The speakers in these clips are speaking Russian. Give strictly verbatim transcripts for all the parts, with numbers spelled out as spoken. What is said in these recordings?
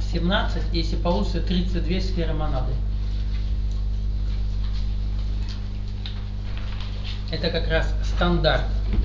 семнадцать, если получится тридцать две сферы монады. Это как раз стандарт.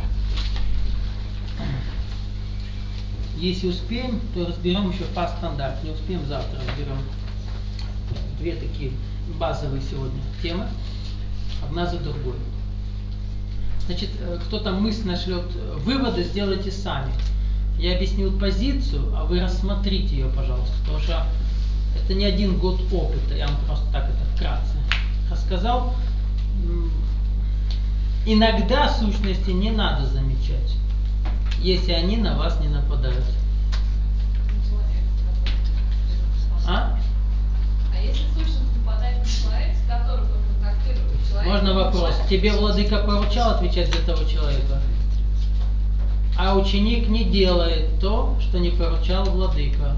Если успеем, то разберем еще по стандарт. Не успеем, завтра разберем. Две такие базовые сегодня темы. Одна за другой. Значит, кто там мысленно шлет выводы, сделайте сами. Я объяснил позицию, а вы рассмотрите ее, пожалуйста. Потому что это не один год опыта. Я вам просто так это вкратце рассказал. Иногда сущности не надо замечать, если они на вас не нападают. А? А если сущность нападает на человека, с которым вы контактируете, человек... Можно вопрос. Тебе владыка поручал отвечать за того человека? А ученик не делает то, что не поручал владыка.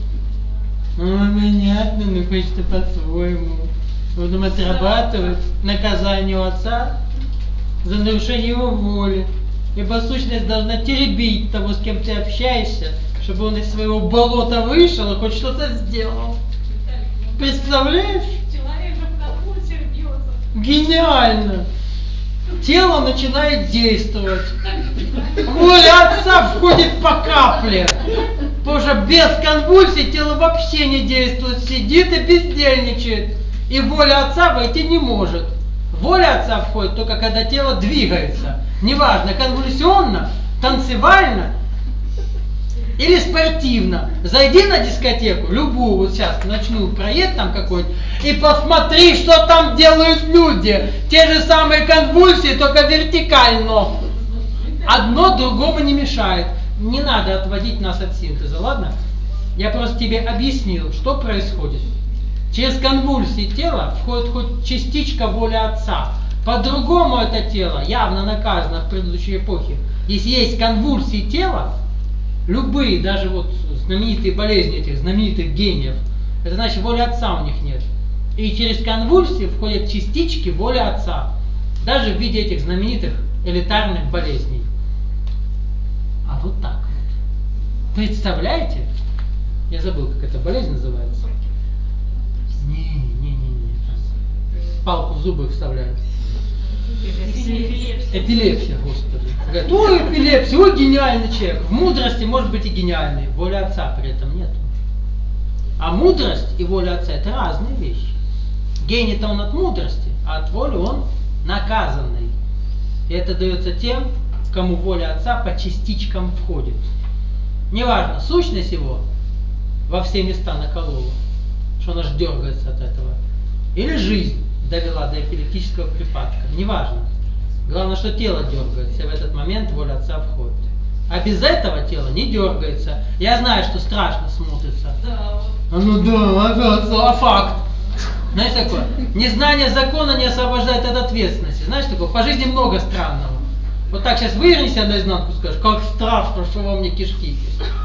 Ну, понятно, ну хочется по-своему. Будем отрабатывать наказание у отца за нарушение его воли. Ибо сущность должна теребить того, с кем ты общаешься, чтобы он из своего болота вышел и хоть что-то сделал. Представляешь? Человек же в конвульсиях бьется. Гениально! Тело начинает действовать. Воля отца входит по капле. Потому что без конвульсий тело вообще не действует. Сидит и бездельничает. И воля отца войти не может. Воля отца входит только когда тело двигается. Неважно, конвульсионно, танцевально или спортивно. Зайди на дискотеку, любую, вот сейчас ночную проедь там какой-нибудь, и посмотри, что там делают люди. Те же самые конвульсии, только вертикально. Одно другому не мешает. Не надо отводить нас от синтеза, ладно? Я просто тебе объяснил, что происходит. Через конвульсии тела входит хоть частичка воли отца. По-другому это тело явно наказано в предыдущей эпохе. Если есть конвульсии тела, любые, даже вот знаменитые болезни этих знаменитых гениев, это значит, воли отца у них нет. И через конвульсии входят частички воли отца. Даже в виде этих знаменитых элитарных болезней. А вот так вот. Представляете? Я забыл, как эта болезнь называется. Не, не, не, не. Палку в зубы вставляют. Эпилепсия. Эпилепсия, Господи. Говорят, ой, эпилепсия, ой, гениальный человек. В мудрости может быть и гениальный. Воли отца при этом нет. А мудрость и воля отца это разные вещи. Гений-то он от мудрости, а от воли он наказанный. И это дается тем, кому воля отца по частичкам входит. Неважно, сущность его во все места наколола, что он аж дергается от этого. Или жизнь довела до эпилептического припадка. Неважно. Главное, что тело дергается, и в этот момент воля отца входит. А без этого тело не дергается. Я знаю, что страшно смотрится. Да, вот. А ну да, а, а факт. Знаешь такое? Незнание закона не освобождает от ответственности. Знаешь такое? По жизни много странного. Вот так сейчас вывернешься наизнанку и скажешь, как страшно, что во мне кишки.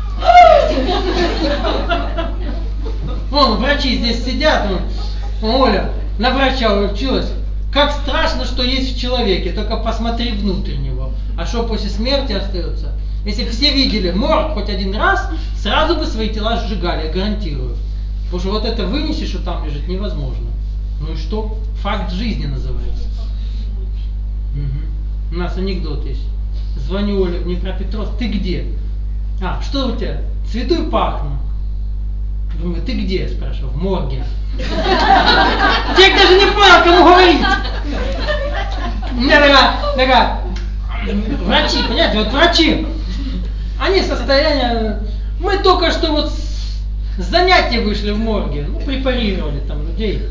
Вон, врачи здесь сидят, вон, Оля на врача училась. Как страшно, что есть в человеке, только посмотри внутрь него. А что после смерти остается? Если бы все видели морг хоть один раз, сразу бы свои тела сжигали, я гарантирую. Потому что вот это вынесешь, что там лежит, невозможно. Ну и что? Факт жизни называется. Угу. У нас анекдот есть. Звоню Оле в Днепропетровск, ты где? А, что у тебя? Цвету и пахну. Думаю, ты где? Спрашиваю, в морге. Человек даже не понял, кому говорить. У меня такая, такая, врачи, понимаете, вот врачи, они состояние, мы только что вот с занятия вышли в морге, ну, препарировали там людей.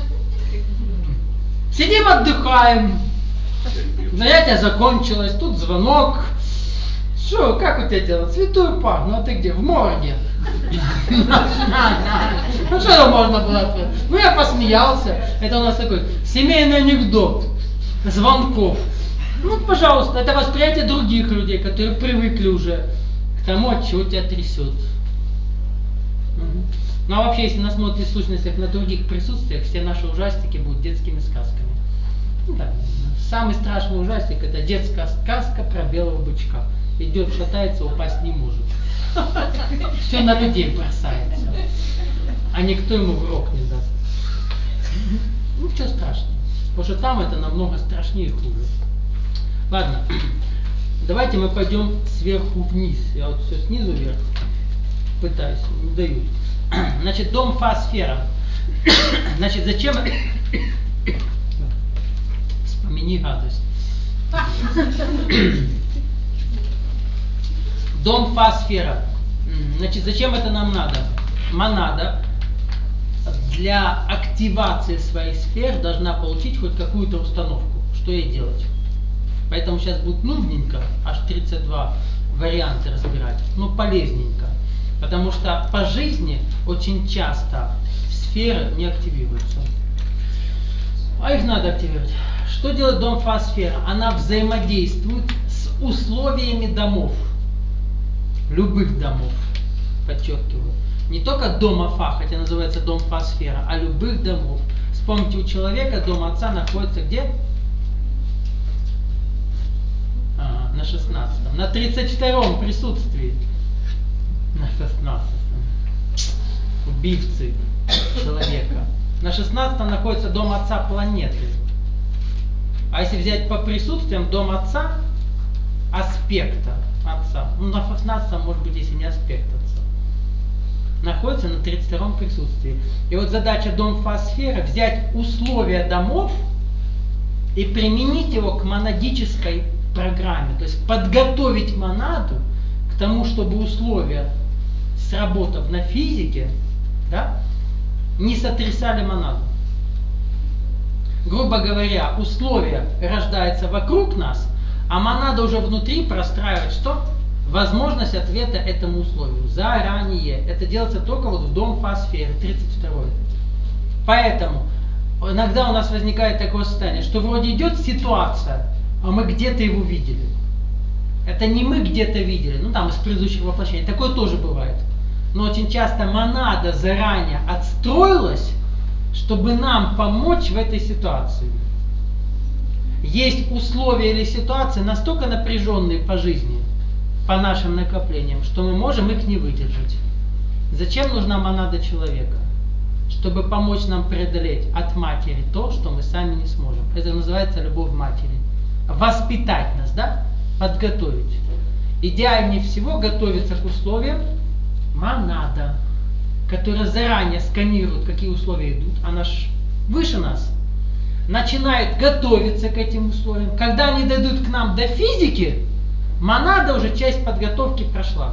Сидим, отдыхаем, занятие закончилось, тут звонок. Что, как у тебя дела? Цвету и пахну, а ты где? В морге. Ну что можно было ответить? Ну я посмеялся. Это у нас такой семейный анекдот звонков. Ну, пожалуйста, это восприятие других людей, которые привыкли уже к тому, от чего тебя трясет. Ну а вообще, если насмотреть в сущностях на других присутствиях, все наши ужастики будут детскими сказками. Ну, да. Самый страшный ужастик — это детская сказка про белого бычка. Идет, шатается, упасть не может. Все на людей бросается. а никто ему в рог не даст. Ну, ничего страшного. Потому что там это намного страшнее и хуже. Ладно, давайте мы пойдем сверху вниз. Я вот все снизу вверх пытаюсь, не дают. Значит, дом фа сфера. Значит, зачем... Вспомини гадость. Дом фа сфера. Значит, зачем это нам надо? Монада для активации своих сфер должна получить хоть какую-то установку. Что ей делать? Поэтому сейчас будет нудненько, аж тридцать два варианта разбирать. Но полезненько. Потому что по жизни очень часто сферы не активируются. А их надо активировать. Что делает дом фа сфера? Она взаимодействует с условиями домов. Любых домов. Подчеркиваю. Не только дома фа, хотя называется дом фа сфера, а любых домов. Вспомните, у человека дом отца находится где? А, на шестнадцатом. На тридцать втором присутствии. На шестнадцатом. Убивцы человека. На шестнадцатом находится дом отца планеты. А если взять по присутствиям, дом отца аспекта отца, ну на шестнадцатом может быть, если не аспект отца, находится на тридцать втором присутствии. И вот задача дом фа сферы взять условия домов и применить его к монадической программе. То есть подготовить монаду к тому, чтобы условия, сработав на физике, да, не сотрясали монаду. Грубо говоря, условия рождаются вокруг нас, а монада уже внутри простраивает что? Возможность ответа этому условию. Заранее. Это делается только вот в дом фа сферы, тридцать второй. Поэтому иногда у нас возникает такое состояние, что вроде идет ситуация, а мы где-то его видели. Это не мы где-то видели, ну там из предыдущих воплощений. Такое тоже бывает. Но очень часто монада заранее отстроилась, чтобы нам помочь в этой ситуации. Есть условия или ситуации настолько напряженные по жизни, по нашим накоплениям, что мы можем их не выдержать. Зачем нужна монада человека? Чтобы помочь нам преодолеть от матери то, что мы сами не сможем. Это называется любовь матери. Воспитать нас, да? Подготовить. Идеальнее всего готовиться к условиям монада, которая заранее сканирует, какие условия идут. Она ж выше нас. Начинает готовиться к этим условиям. Когда они дойдут к нам до физики, монада уже часть подготовки прошла.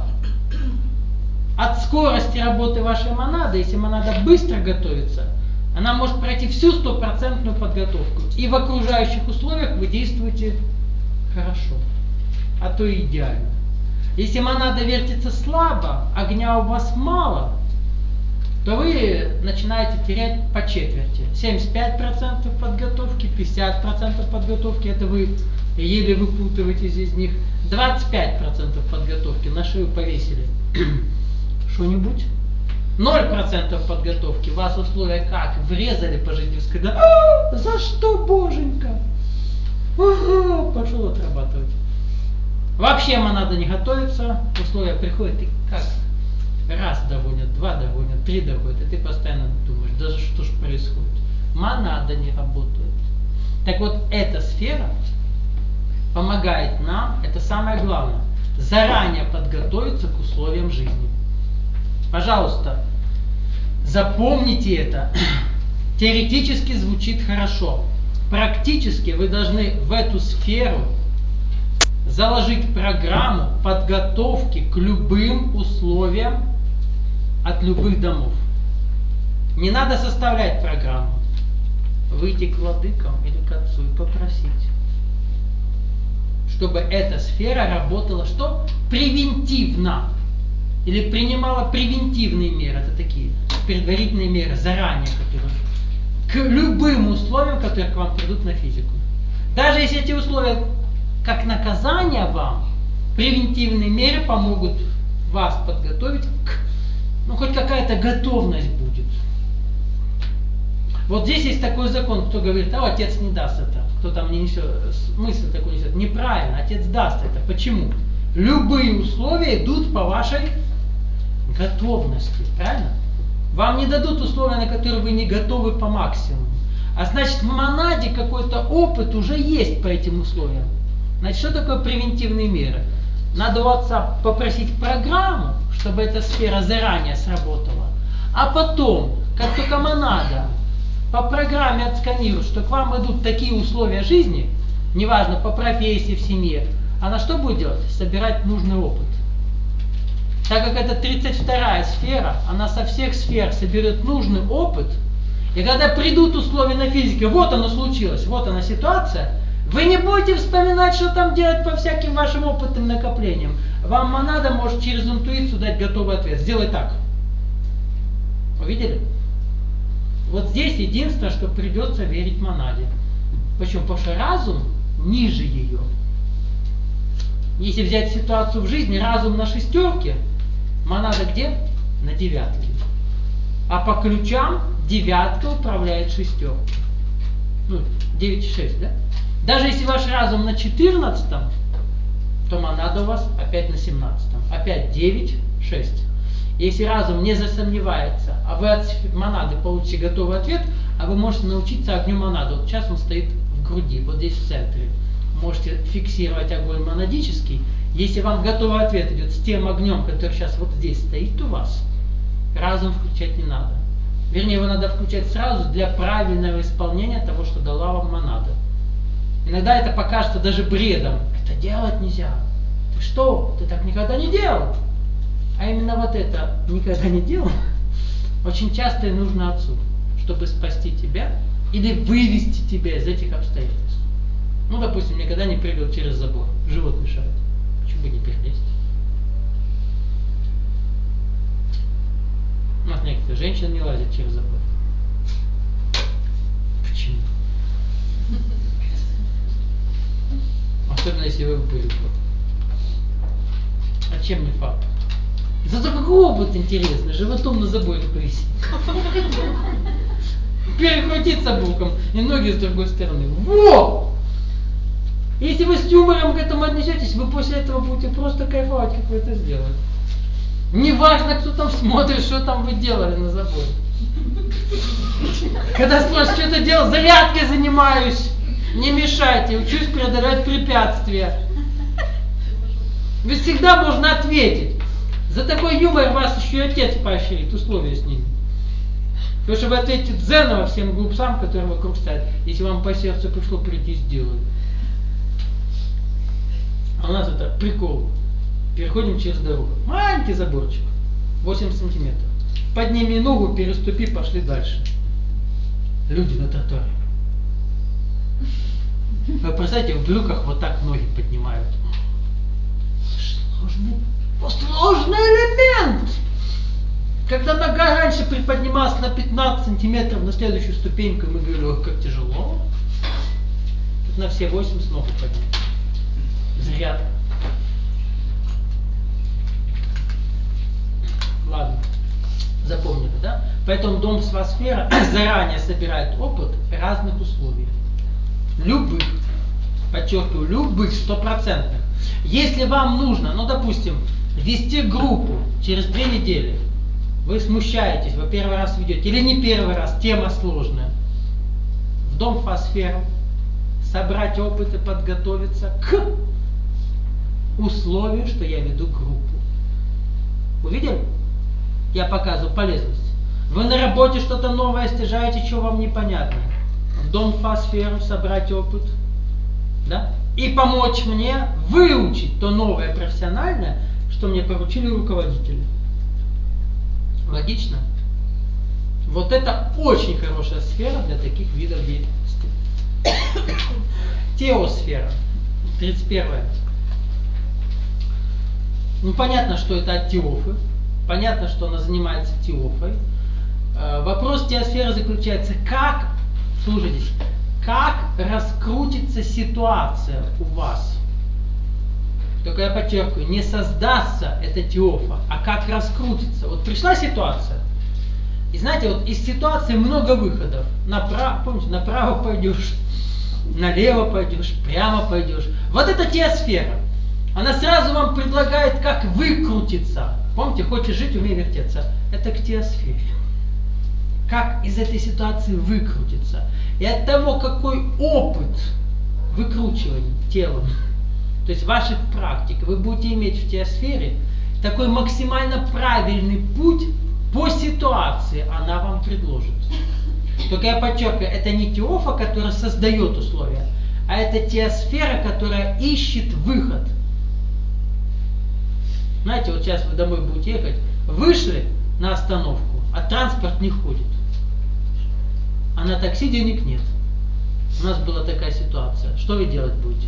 От скорости работы вашей монады, если монада быстро готовится, она может пройти всю стопроцентную подготовку. И в окружающих условиях вы действуете хорошо, а то и идеально. Если монада вертится слабо, огня у вас мало, то вы начинаете терять по четверти. семьдесят пять процентов подготовки, пятьдесят процентов подготовки, это вы еле выпутываетесь из них. двадцать пять процентов подготовки на шею повесили. Что-нибудь? ноль процентов подготовки. Вас условия как? Врезали по жизни, сказали, а, за что, боженька? Ага, пошел отрабатывать. Вообще монада не готовится, условия приходят, и как? Раз догонят, два догонят, три догонят, и ты постоянно думаешь, даже что ж происходит. Монада не работает. Так вот, эта сфера помогает нам, это самое главное, заранее подготовиться к условиям жизни. Пожалуйста, запомните это. Теоретически звучит хорошо. Практически вы должны в эту сферу заложить программу подготовки к любым условиям от любых домов. Не надо составлять программу. Выйти к владыкам или к отцу и попросить, чтобы эта сфера работала что? Превентивно. Или принимала превентивные меры. Это такие предварительные меры, заранее, которые к любым условиям, которые к вам придут на физику. Даже если эти условия как наказание вам, превентивные меры помогут вас подготовить к, ну хоть какая-то готовность будет. Вот здесь есть такой закон, кто говорит, а отец не даст это, кто там не несет, мысль такую несет. Неправильно, отец даст это. Почему? Любые условия идут по вашей готовности, правильно? Вам не дадут условия, на которые вы не готовы по максимуму. А значит, в монаде какой-то опыт уже есть по этим условиям. Значит, что такое превентивные меры? Надо у отца попросить программу, чтобы эта сфера заранее сработала. А потом, как только монада по программе отсканирует, что к вам идут такие условия жизни, неважно, по профессии, в семье, она что будет делать? Собирать нужный опыт. Так как это тридцать вторая сфера, она со всех сфер соберет нужный опыт, и когда придут условия на физике, вот оно случилось, вот она ситуация, вы не будете вспоминать, что там делать по всяким вашим опытным накоплениям. Вам монада может через интуицию дать готовый ответ. Сделай так. Увидели? Вот здесь единственное, что придется верить монаде. Почему? Потому что разум ниже ее. Если взять ситуацию в жизни, разум на шестерке, монада где? На девятке. А по ключам девятка управляет шестеркой. Ну, девять и шесть, да? Даже если ваш разум на четырнадцатом, то монада у вас опять на семнадцатом. Опять девять, шесть. Если разум не засомневается, а вы от монады получите готовый ответ, а вы можете научиться огню монады. Вот сейчас он стоит в груди, вот здесь в центре. Можете фиксировать огонь монадический. Если вам готовый ответ идет с тем огнем, который сейчас вот здесь стоит у вас, разум включать не надо. Вернее, его надо включать сразу для правильного исполнения того, что дала вам монада. Иногда это покажется даже бредом. Это делать нельзя. Ты что? Ты так никогда не делал. А именно вот это никогда не делал очень часто и нужно отцу, чтобы спасти тебя или вывести тебя из этих обстоятельств. Ну, допустим, никогда не прыгал через забор. Живот мешает. Почему бы не перелезть? У нас некоторые женщины не лазят через забор. Почему? Особенно если вы были. А чем не факт? Зато какой опыт интересный, животом на заборе повисит. Перехватиться боком и ноги с другой стороны. Во! Если вы с юмором к этому отнесетесь, вы после этого будете просто кайфовать, как вы это сделали. Неважно, кто там смотрит, что там вы делали на заборе. Когда спросят, что ты делал, зарядкой занимаюсь. Не мешайте, учусь преодолевать препятствия. Ведь всегда можно ответить. За такой юмор вас еще и отец поощрит, условия с ними. Потому что вы ответите дзеново всем глупцам, которые вокруг стоят, если вам по сердцу пришло прийти сделать. А у нас это прикол. Переходим через дорогу. Маленький заборчик. восемь сантиметров. Подними ногу, переступи, пошли дальше. Люди на тротуаре. Вы представляете, в брюках вот так ноги поднимают. Сложный, сложный элемент. Когда нога раньше приподнималась на пятнадцать сантиметров на следующую ступеньку, мы говорили, ох, как тяжело. Тут на все восемь с ногу поднять. Зарядка. Ладно, запомнили, да? Поэтому дом Свасфера заранее собирает опыт разных условий. Любых, подчеркиваю, любых, стопроцентных. Если вам нужно, ну, допустим, вести группу через две недели, вы смущаетесь, вы первый раз ведете, или не первый раз, тема сложная. В дом Фасфера собрать опыт и подготовиться к условию, что я веду группу. Увидели? Я показываю полезность. Вы на работе что-то новое стяжаете, что вам непонятно. В дом Фасферу собрать опыт. Да? И помочь мне выучить то новое профессиональное, что мне поручили руководители. Логично? Вот это очень хорошая сфера для таких видов деятельности. Теосфера. тридцать первая. Ну, понятно, что это от Теофы. Понятно, что она занимается Теофой. Э, вопрос теосферы заключается, как, слушайтесь, как раскрутится ситуация у вас. Только я подчеркиваю, не создастся эта Теофа, а как раскрутится. Вот пришла ситуация, и знаете, вот из ситуации много выходов. Направо, помните, направо пойдешь, налево пойдешь, прямо пойдешь. Вот это теосфера. Она сразу вам предлагает, как выкрутиться. Помните, хочешь жить, умей вертеться. Это к теосфере. как из этой ситуации выкрутиться. И от того, какой опыт выкручивания телом, то есть ваших практик, вы будете иметь в теосфере, такой максимально правильный путь по ситуации она вам предложит. Только я подчеркиваю, это не теофа, которая создает условия, а это теосфера, которая ищет выход. Знаете, вот сейчас вы домой будете ехать, вышли на остановку, а транспорт не ходит. А на такси денег нет. У нас была такая ситуация. Что вы делать будете?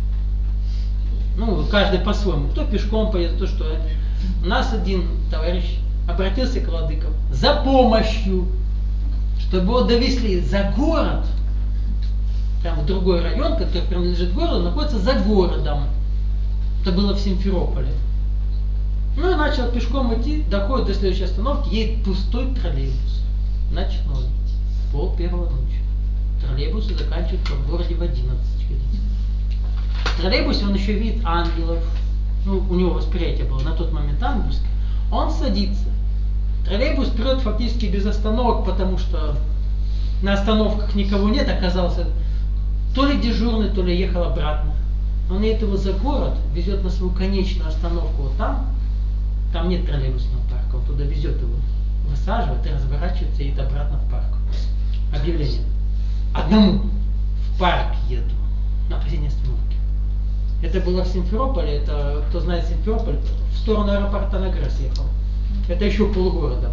Ну, каждый по-своему. Кто пешком поедет, кто что. У нас один товарищ обратился к владыкам за помощью, чтобы его довезли за город, прям в другой район, который принадлежит городу, находится за городом. Это было в Симферополе. Ну и начал пешком идти, доходит до следующей остановки, едет пустой троллейбус. Ночной. Пол первого ночи. Троллейбусы заканчиваются в городе в одиннадцать. В троллейбусе он еще видит ангелов. Ну, у него восприятие было на тот момент ангельское. Он садится. Троллейбус прет фактически без остановок, потому что на остановках никого нет, оказался то ли дежурный, то ли ехал обратно. Он едет его за город, везет на свою конечную остановку вот там. Там нет троллейбусного парка, он туда везет его, высаживает и разворачивается и едет обратно в парк. Объявление. Одному в парк еду на последней остановке. Это было в Симферополе, это, кто знает Симферополь, в сторону аэропорта Нагресс ехал. Это еще полгорода,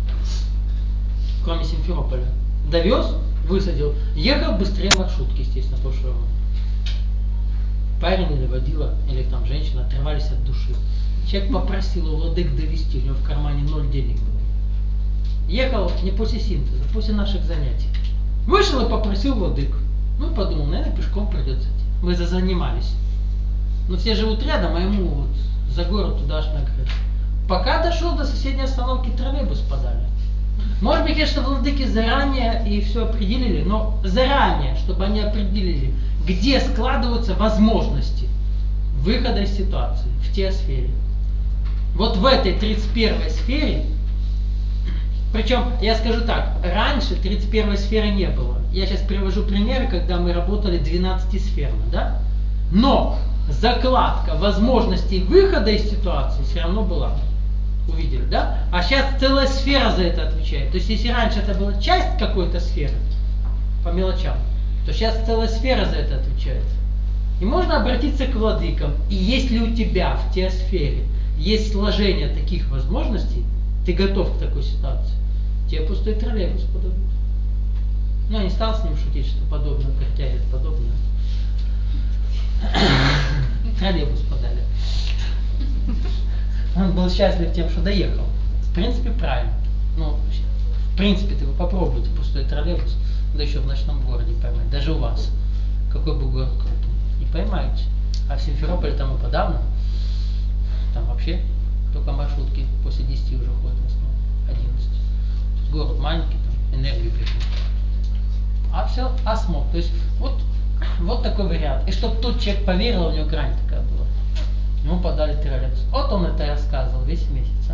кроме Симферополя. Довез, высадил, ехал быстрее маршрутки, естественно, потому что парень или водила, или там женщина отрывались от души. Человек попросил у владык довести, у него в кармане ноль денег было. Ехал не после синтеза, после наших занятий. Вышел и попросил владык. Ну, подумал, наверное, пешком придется идти. Мы зазанимались. Но все живут рядом, а ему вот за город туда аж нагрыз. Пока дошел до соседней остановки, троллейбус подали. Может быть, конечно, владыки заранее и все определили, но заранее, чтобы они определили, где складываются возможности выхода из ситуации, в теосфере. Вот в этой тридцать первой сфере, причем, я скажу так, раньше тридцать первой сферы не было. Я сейчас привожу примеры, когда мы работали двенадцатисферно, да? Но закладка возможностей выхода из ситуации все равно была. Увидели, да? А сейчас целая сфера за это отвечает. То есть, если раньше это была часть какой-то сферы, по мелочам, то сейчас целая сфера за это отвечает. И можно обратиться к владыкам. И если у тебя в теосфере есть сложение таких возможностей, ты готов к такой ситуации, тебе пустой троллейбус подадут. Ну, я не стал с ним шутить, что подобное притягивает подобное. Троллейбус подали. Он был счастлив тем, что доехал. В принципе, правильно. Ну, в принципе, ты вы попробуйте пустой троллейбус, да еще в ночном городе поймать. Даже у вас. Какой бы город крутой. Не поймаете. А в Симферополе там и подавно. Там вообще только маршрутки после десяти уже ходят в основном. одиннадцать. Город маленький, там энергию пишут. А все осмотр. То есть вот, вот такой вариант. И чтобы тот человек поверил, у него грань такая была. Ему подали троллейбус. Вот он это и рассказывал весь месяц. А?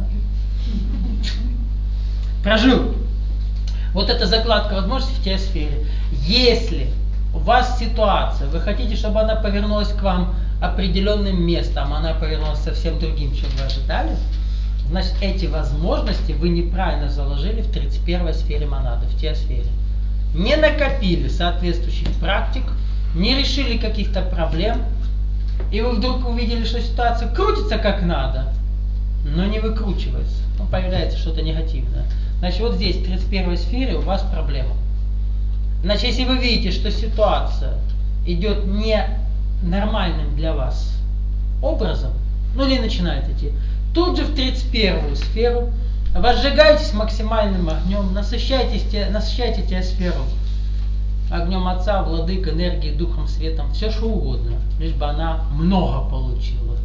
Прожил. Вот эта закладка возможностей в теосфере. Если у вас ситуация, вы хотите, чтобы она повернулась к вам определенным местом, она повернулась совсем другим, чем вы ожидали, значит, эти возможности вы неправильно заложили в тридцать первой сфере монады, в теосфере. Не накопили соответствующих практик, не решили каких-то проблем, и вы вдруг увидели, что ситуация крутится как надо, но не выкручивается. Ну, появляется что-то негативное. Значит, вот здесь, в тридцать первой сфере, у вас проблема. Значит, если вы видите, что ситуация идет не нормальным для вас образом, ну или начинает идти, тут же в тридцать первую сферу возжигайтесь максимальным огнем, насыщайтесь, насыщайте теосферу огнем Отца, Владык, энергией, Духом, Светом, все что угодно, лишь бы она много получила.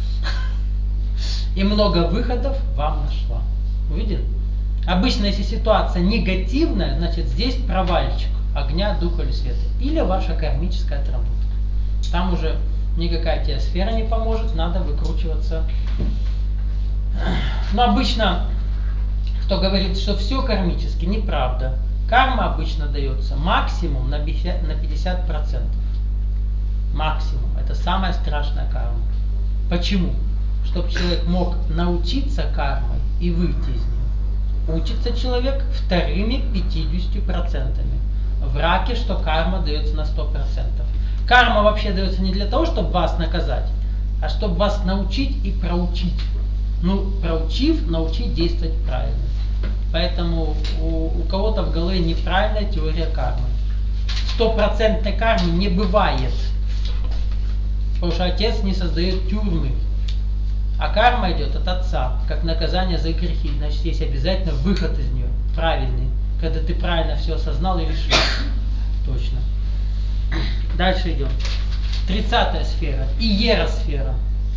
И много выходов вам нашла. Увидели? Обычно, если ситуация негативная, значит здесь провальчик огня, духа или света. Или ваша кармическая отработка. Там уже никакая теосфера не поможет, надо выкручиваться. Но обычно кто говорит, что все кармически, неправда. Карма обычно дается максимум на пятьдесят процентов. Максимум. Это самая страшная карма. Почему? Чтобы человек мог научиться кармой и выйти из нее. Учится человек вторыми пятьюдесятью процентами. В раке, что карма дается на сто процентов. Карма вообще дается не для того, чтобы вас наказать, а чтобы вас научить и проучить. Ну, проучив, научить действовать правильно. Поэтому у, у кого-то в голове неправильная теория кармы. Стопроцентной кармы не бывает. Потому что отец не создает тюрьмы. А карма идет от отца, как наказание за грехи. Значит, есть обязательно выход из нее, правильный. Когда ты правильно все осознал и решил. Точно. Дальше идем. Тридцатая сфера. Иеросфера.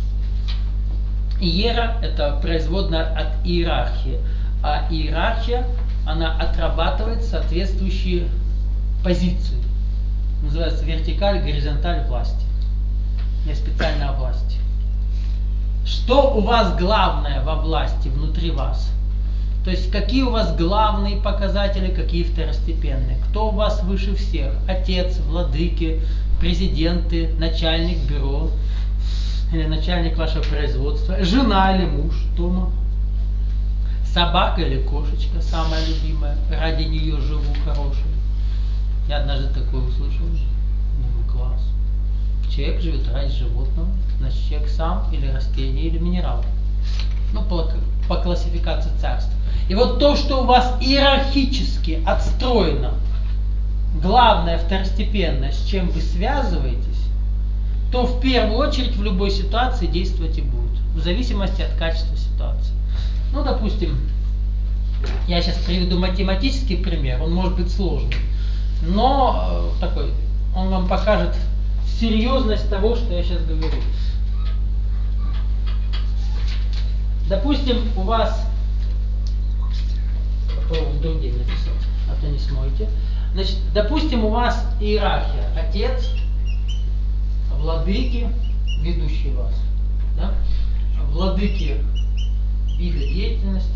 Иера – это производная от иерархии. А иерархия, она отрабатывает соответствующие позиции. Называется вертикаль, горизонталь власти. Не специально о власти. Что у вас главное во власти внутри вас? То есть какие у вас главные показатели, какие второстепенные? Кто у вас выше всех? Отец, владыки, президенты, начальник бюро или начальник вашего производства, жена или муж дома, собака или кошечка, самая любимая, ради нее живу хороший. Я однажды такое услышал. Думаю, класс. Человек живет ради животного, значит человек сам или растение, или минерал. Ну, по, по классификации царства. И вот то, что у вас иерархически отстроено, главное, второстепенное, с чем вы связываетесь, то в первую очередь в любой ситуации действовать и будет. В зависимости от качества ситуации. Ну, допустим, я сейчас приведу математический пример, он может быть сложный, но э, такой, он вам покажет серьезность того, что я сейчас говорю. Допустим, у вас, попробуем в другие написать, а то не смоете. Значит, допустим, у вас иерархия. Отец, владыки, ведущие вас. Да? Владыки вида деятельности.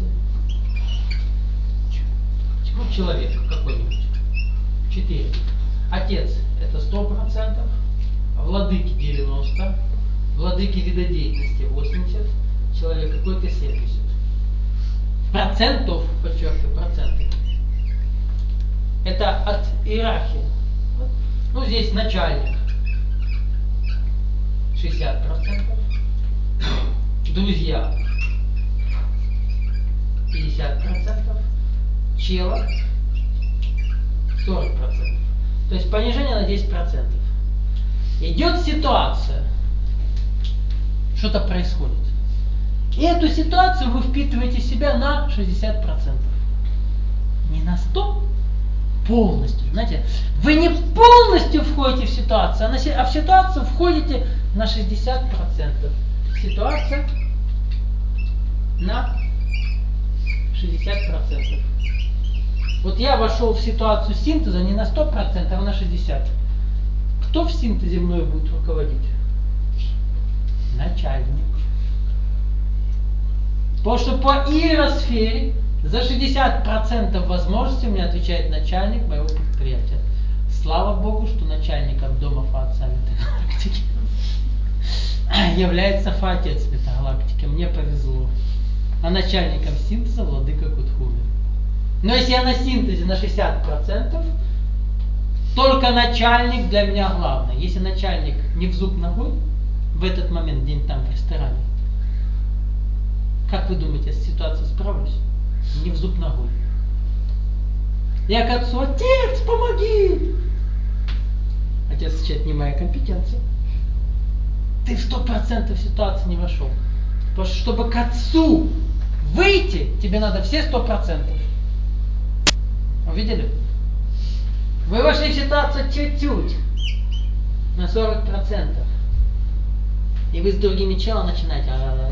Ну, человек какой-нибудь. Четыре. Отец это сто процентов, владыки девяносто, владыки вида деятельности восемьдесят, человек какой-то семьдесят. Процентов, подчеркиваю, проценты. Это от иерархии. Ну, здесь начальник шестьдесят процентов, друзья пятьдесят процентов, чела сорок процентов. То есть понижение на десять процентов. Идет ситуация, что-то происходит. И эту ситуацию вы впитываете в себя на шестьдесят процентов. Не на сто процентов, полностью. Знаете, вы не полностью входите в ситуацию, а в ситуацию входите на шестьдесят процентов. Ситуация на шестьдесят процентов. Вот я вошел в ситуацию синтеза не на сто процентов, а на шестьдесят процентов. Кто в синтезе мною будет руководить? Начальник. Потому что по иеросфере за шестьдесят процентов возможностей мне отвечает начальник моего предприятия. Слава Богу, что начальником дома Фа-Отца Метагалактики является Фа-Отец Метагалактики. Мне повезло. А начальником синтеза владыка Кутхуми. Но если я на синтезе на шестьдесят процентов, только начальник для меня главный. Если начальник не в зуб ногой, в этот момент где-нибудь там в ресторане, как вы думаете, я с ситуацией справлюсь? Не в зуб ногой. Я к отцу: отец, помоги! Отец отвечает: не моя компетенция. Ты в сто процентов ситуации не вошел. Потому что чтобы к отцу выйти, тебе надо все сто процентов. Увидели? Вы вошли в ситуацию чуть-чуть, на сорок процентов. И вы с другими челами начинаете.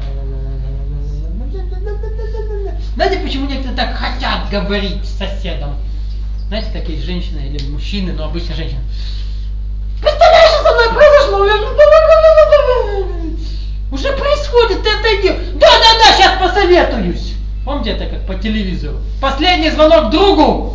Знаете, почему некоторые так хотят говорить с соседом? Знаете, такие женщины или мужчины, но обычно женщины. Представляешь, что со мной произошло? Уже происходит, ты отойди. Да-да-да, сейчас посоветуюсь. Помните это как по телевизору? Последний звонок другу!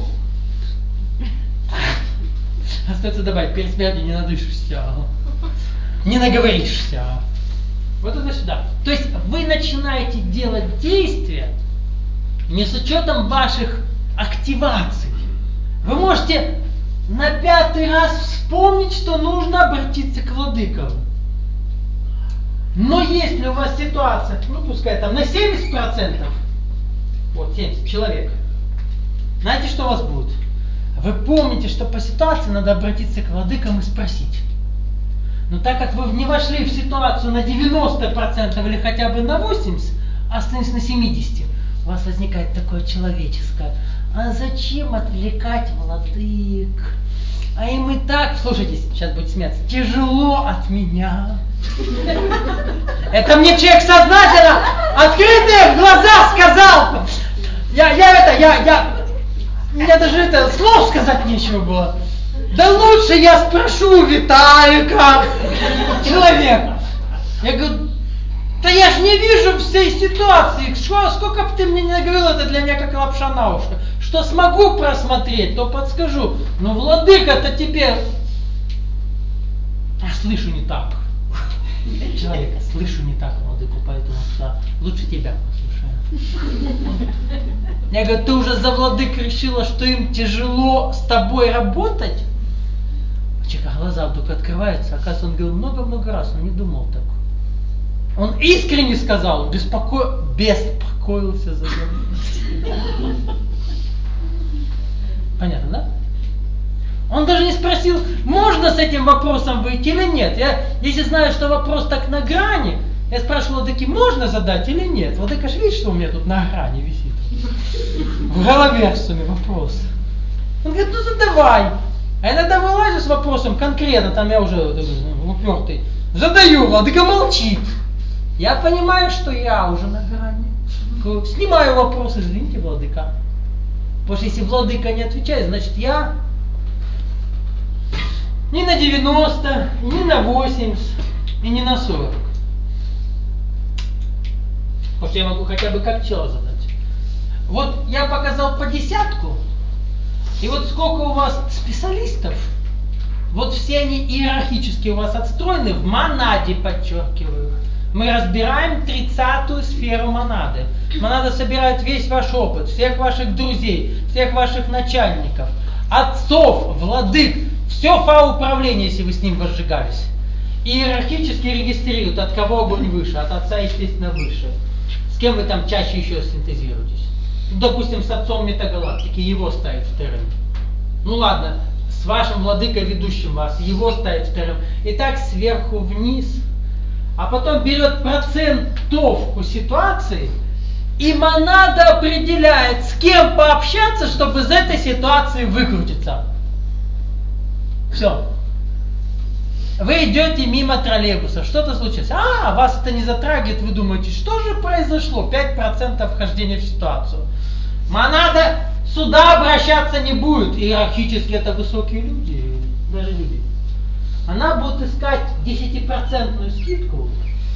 Остается добавить, перед смертью не надышишься, не наговоришься. Вот это сюда. То есть вы начинаете делать действия не с учетом ваших активаций. Вы можете на пятый раз вспомнить, что нужно обратиться к владыкам. Но если у вас ситуация, ну пускай там на семьдесят процентов, вот семьдесят человек, знаете, что у вас будет? Вы помните, что по ситуации надо обратиться к владыкам и спросить. Но так как вы не вошли в ситуацию на девяносто процентов или хотя бы на восемьдесят процентов, а остались на семьдесят процентов, у вас возникает такое человеческое: а зачем отвлекать владык? А им и так, слушайте, сейчас будет смеяться, тяжело от меня. Это мне человек сознательно, открытые глаза сказал. Я, я это, я, я, мне даже это, слов сказать нечего было. Да лучше я спрошу Виталика, человека. Я говорю, да я ж не вижу всей ситуации. Что, сколько бы ты мне не говорил, это для меня как лапша на ушко. Что смогу просмотреть, то подскажу. Но владыка-то тебе... Я слышу не так. Человека слышу не так, владыку, поэтому да, лучше тебя послушаю. Я говорю, ты уже за владык решила, что им тяжело с тобой работать? У человека глаза вдруг открываются. Оказывается, он говорил много-много раз, но не думал так. Он искренне сказал, он беспоко... беспокоился за него. Понятно, да? Он даже не спросил, можно с этим вопросом выйти или нет. Я, если знаю, что вопрос так на грани, я спрашиваю владыки, можно задать или нет. Владыка же видит, что у меня тут на грани висит. В голове в сумме вопрос. Он говорит, ну задавай. А иногда вылазю с вопросом конкретно, там я уже упертый, задаю, владыка молчит. Я понимаю, что я уже на грани. Снимаю вопрос, извините, владыка. Потому что если владыка не отвечает, значит я ни на девяносто, ни на восемьдесят, и не на сорок. Потому что я могу хотя бы как чело задать. Вот я показал по десятку, и вот сколько у вас специалистов, вот все они иерархически у вас отстроены, в монаде, подчеркиваю. Мы разбираем тридцатую сферу монады. Монада собирает весь ваш опыт, всех ваших друзей, всех ваших начальников, отцов, владык, все фау-управление, если вы с ним возжигались. И иерархически регистрируют, от кого огонь выше, от отца, естественно, выше. С кем вы там чаще еще синтезируетесь? Ну, допустим, с отцом метагалактики, его ставят вторым. Ну ладно, с вашим владыкой, ведущим вас, его ставят вторым. И так сверху вниз. А потом берет процентовку ситуации, и монада определяет, с кем пообщаться, чтобы из этой ситуации выкрутиться. Все. Вы идете мимо троллейбуса, что-то случилось. А, вас это не затрагивает, вы думаете, что же произошло? пять процентов вхождения в ситуацию. Монада сюда обращаться не будет. Иерархически это высокие люди, даже люди. Она будет искать десятипроцентную скидку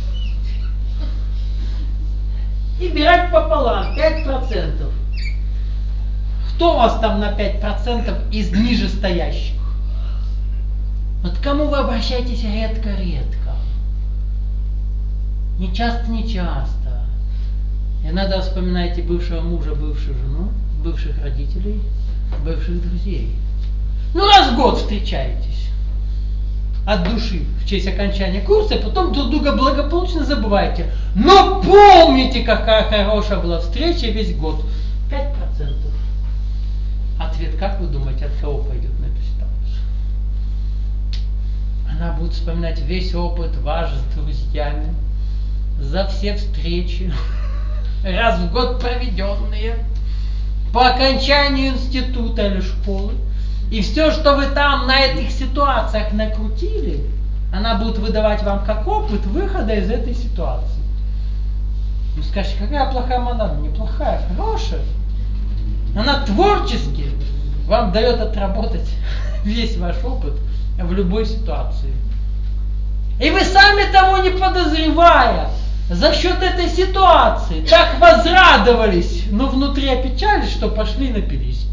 и брать пополам, пять процентов. Кто у вас там на пять процентов из нижестоящих? Вот к кому вы обращаетесь редко-редко. Не часто-не часто. Иногда вспоминаете бывшего мужа, бывшую жену, бывших родителей, бывших друзей. Ну раз в год встречаетесь. От души в честь окончания курса, и потом друг друга благополучно забываете. Но помните, какая хорошая была встреча весь год. пять процентов. Ответ, как вы думаете, от кого пойдет на эту ситуацию? Она будет вспоминать весь опыт ваш с друзьями, за все встречи, раз в год проведенные, по окончанию института или школы. И все, что вы там на этих ситуациях накрутили, она будет выдавать вам как опыт выхода из этой ситуации. Вы скажете, какая плохая монада? Неплохая, хорошая. Она творчески вам дает отработать весь ваш опыт в любой ситуации. И вы сами того не подозревая, за счет этой ситуации так возрадовались но внутри опечалились, что пошли и напились.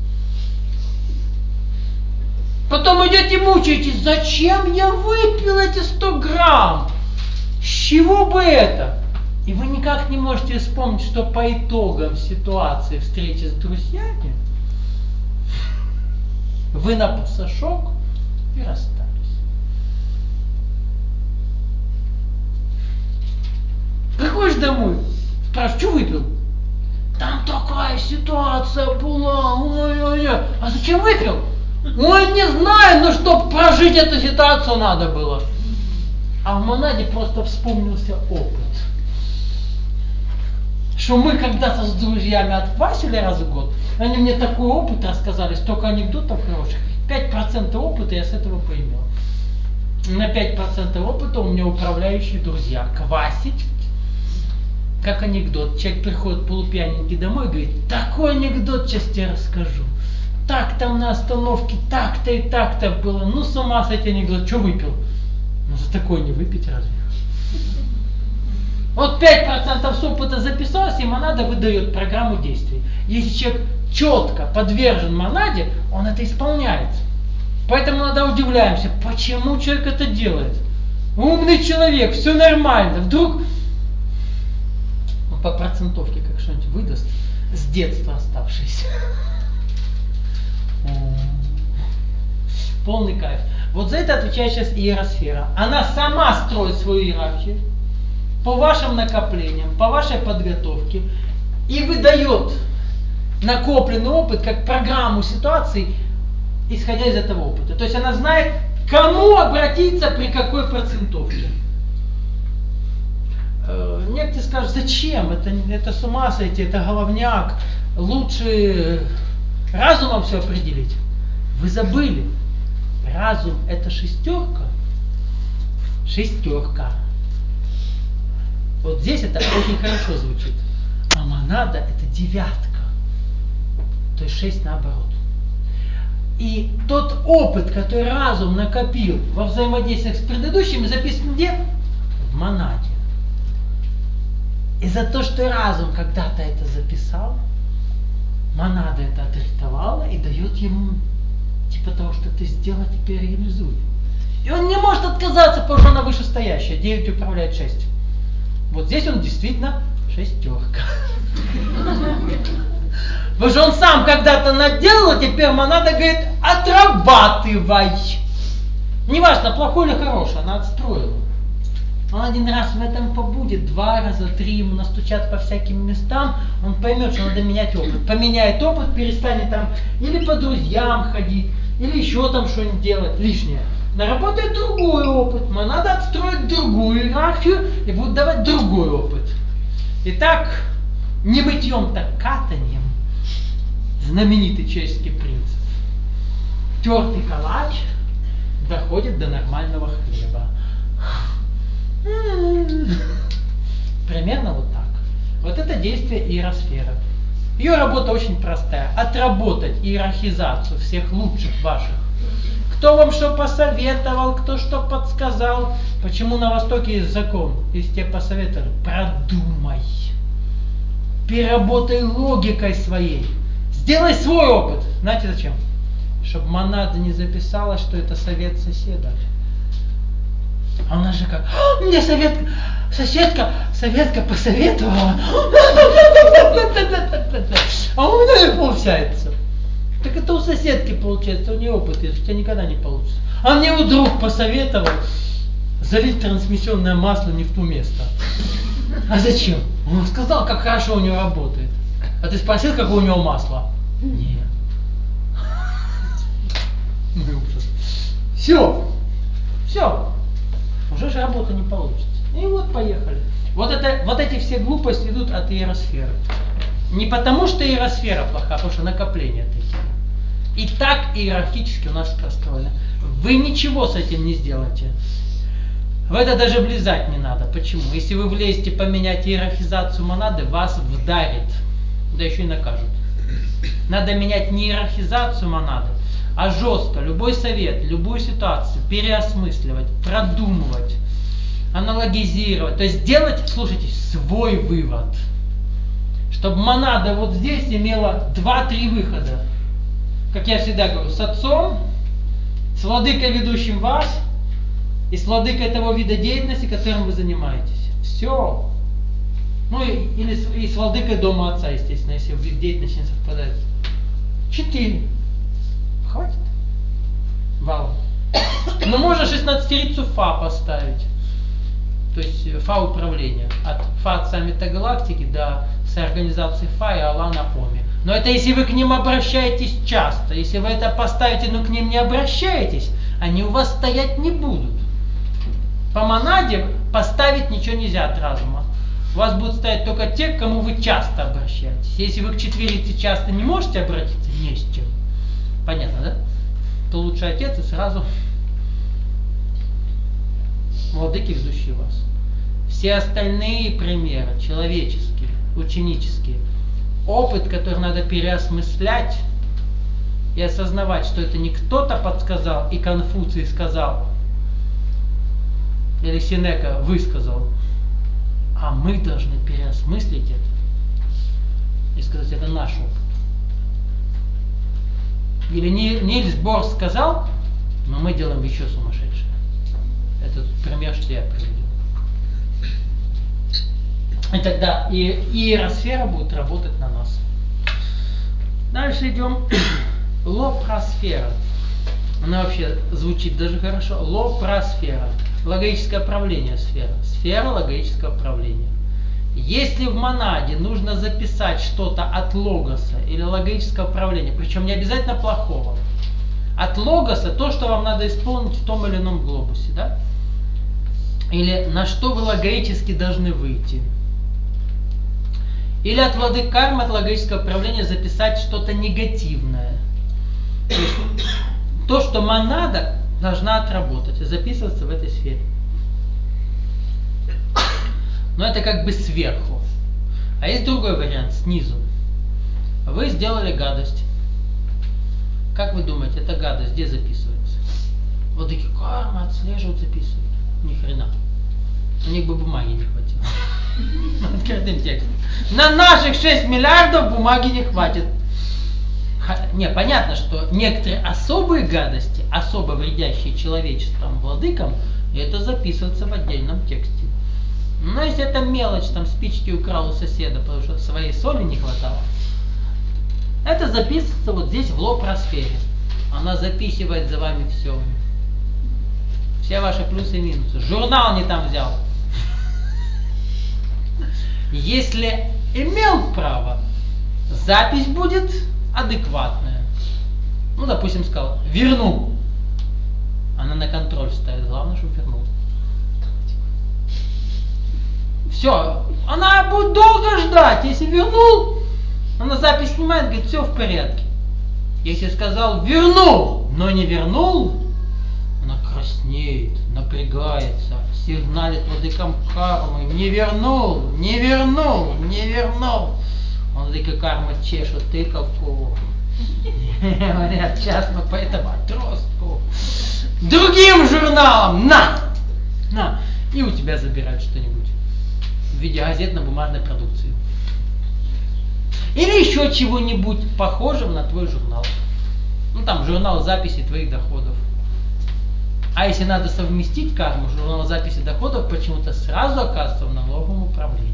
Потом идете мучаетесь, зачем я выпил эти сто грамм? С чего бы это? И вы никак не можете вспомнить, что по итогам ситуации встречи с друзьями вы на пасашок и расстались. Приходишь домой, спрашиваешь, что выпил? Там такая ситуация была, ой-ой-ой. А зачем выпил? Ой, не знаю, но чтобы прожить эту ситуацию надо было. А в монаде просто вспомнился опыт. Что мы когда-то с друзьями отквасили раз в год, они мне такой опыт рассказали, столько анекдотов хороших. пять процентов опыта я с этого поимел. На пять процентов опыта у меня управляющие друзья. Квасить, как анекдот. Человек приходит полупьяненький домой и говорит, такой анекдот сейчас тебе расскажу. Так там на остановке, так-то и так-то было. Ну с ума с этим анекдот, что выпил? Ну за такое не выпить разве? Вот пять процентов с опыта записалось, и монада выдает программу действий. Если человек четко подвержен монаде, он это исполняет. Поэтому иногда удивляемся, почему человек это делает. Умный человек, все нормально. Вдруг он по процентовке как что-нибудь выдаст, с детства оставшееся. Полный кайф. Вот за это отвечает сейчас иеросфера. Она сама строит свою иерархию по вашим накоплениям, по вашей подготовке и выдает накопленный опыт как программу ситуаций, исходя из этого опыта. То есть она знает, кому обратиться при какой процентовке. Некоторые скажут, зачем? Это, это с ума сойти, это головняк. Лучше разумом все определить. Вы забыли. Разум это шестерка. Шестерка. Вот здесь это очень хорошо звучит. А монада это девятка. То есть шесть наоборот. И тот опыт, который разум накопил во взаимодействиях с предыдущими, записан где? В монаде. И за то, что разум когда-то это записал, монада это отрихтовала и дает ему типа того, что ты сделал, теперь реализуй. И он не может отказаться, потому что она вышестоящая. девять управляет шесть. Вот здесь он действительно шестерка. Потому что он сам когда-то наделал, теперь монада говорит, отрабатывай. Неважно, плохой или хороший, она отстроила. Он один раз в этом побудет, два раза, три ему настучат по всяким местам, он поймет, что надо менять опыт. Поменяет опыт, перестанет там или по друзьям ходить, или еще там что-нибудь делать лишнее. Наработает другой опыт, монада отстроит другую иерархию и будет давать другой опыт. Итак, не мытьем, так катаньем, знаменитый чешский принцип. Тертый калач доходит до нормального хлеба. Примерно вот так. Вот это действие иеросферы. Ее работа очень простая. Отработать иерархизацию всех лучших ваших. Кто вам что посоветовал, кто что подсказал. Почему на Востоке есть закон? Если тебе посоветовали, продумай. Переработай логикой своей. Сделай свой опыт. Знаете зачем? Чтобы монада не записала, что это совет соседа. А у нас же как, мне совет, соседка, соседка посоветовала. А у меня не получается. Так это у соседки получается, у нее опыт есть, у тебя никогда не получится. А мне вот друг посоветовал залить трансмиссионное масло не в то место. А зачем? Он сказал, как хорошо у него работает. А ты спросил, какое у него масло? Нет. Все. Все. Уже же работа не получится. И вот поехали. Вот, это, вот эти все глупости идут от иеросферы. Не потому, что иеросфера плоха, а потому что накопления такие. И так иерархически у нас построено. Вы ничего с этим не сделаете. В это даже влезать не надо. Почему? Если вы влезете поменять иерархизацию монады, вас вдарит. Да еще и накажут. Надо менять не иерархизацию монады, а жестко любой совет, любую ситуацию переосмысливать, продумывать, аналогизировать. То есть делать, слушайте, свой вывод. чтобы монада вот здесь имела два-три выхода. Как я всегда говорю, с Отцом, с Владыкой, ведущим вас, и с Владыкой того вида деятельности, которым вы занимаетесь. Все. Ну и, или с, и с Владыкой дома Отца, естественно, если вид деятельности не совпадает. Четыре. Хватит? Вау. Но можно шестнадцатерицу Фа поставить. То есть Фа управления. От Фа Отца Метагалактики до соорганизации Фа и Алана Оми. Но это если вы к ним обращаетесь часто. Если вы это поставите, но к ним не обращаетесь, они у вас стоять не будут. По монаде поставить ничего нельзя от разума. У вас будут стоять только те, к кому вы часто обращаетесь. Если вы к четверице часто не можете обратиться, не с чем. Понятно, да? То лучший Отец и сразу Владыки, ведущие вас. Все остальные примеры, человеческие, ученические, опыт, который надо переосмыслять и осознавать, что это не кто-то подсказал и Конфуций сказал, или Сенека высказал, а мы должны переосмыслить это и сказать, это наш опыт. Или Нильс Бор сказал, но мы делаем еще сумасшедшее. Это пример, что я приведу. И тогда и иеросфера будет работать на нас. Дальше идем. Лопросфера. Она вообще звучит даже хорошо. Лопросфера. Логическое правление сфера. Сфера логического правления. Если в монаде нужно записать что-то от логоса или логического правления, причем не обязательно плохого, от логоса то, что вам надо исполнить в том или ином глобусе, да? Или на что вы логически должны выйти. Или от владык кармы, от логического правления записать что-то негативное. То есть то, что монада должна отработать и записываться в этой сфере. Но это как бы сверху. А есть другой вариант, снизу. Вы сделали гадость. Как вы думаете, эта гадость где записывается? Вот такие кармы отслеживают, записывают. Ни хрена. У них бы бумаги не хватило. Открытым текстом. На наших шесть миллиардов бумаги не хватит. Не, понятно, что некоторые особые гадости, особо вредящие человечеством, владыкам, это записывается в отдельном тексте. Но если это мелочь, там спички украл у соседа, потому что своей соли не хватало, это записывается вот здесь в лопросфере. Она записывает за вами все. Все ваши плюсы и минусы. Журнал не там взял. Если имел право, запись будет адекватная. Ну, допустим, сказал, верну. Она на контроль ставит. Главное, чтобы вернул. Все. Она будет долго ждать. Если вернул, она запись снимает, говорит, все в порядке. Если сказал, верну, но не вернул, она краснеет, напрягается, сигналит владыкам кармы. Не вернул, не вернул, не вернул. Владыка кармы чешет тыковку. Говорят, сейчас мы по этому отростку. Другим журналом, на! На! И у тебя забирают что-нибудь в виде газетно-бумажной продукции. Или еще чего-нибудь похожего на твой журнал. Ну там журнал записи твоих доходов. А если надо совместить карму, журнал записи доходов почему-то сразу оказывается в налоговом управлении.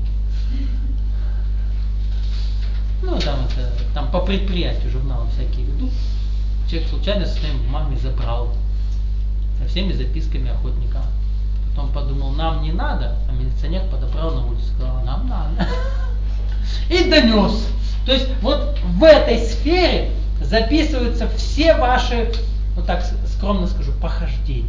Ну там это там по предприятию журналы всякие ведут. Человек случайно со своими бумагами забрал. Со всеми записками охотника. Потом подумал, нам не надо, а милиционер подобрал на улице, сказал, нам надо. И донес. То есть вот в этой сфере записываются все ваши, вот так скромно скажу, похождения.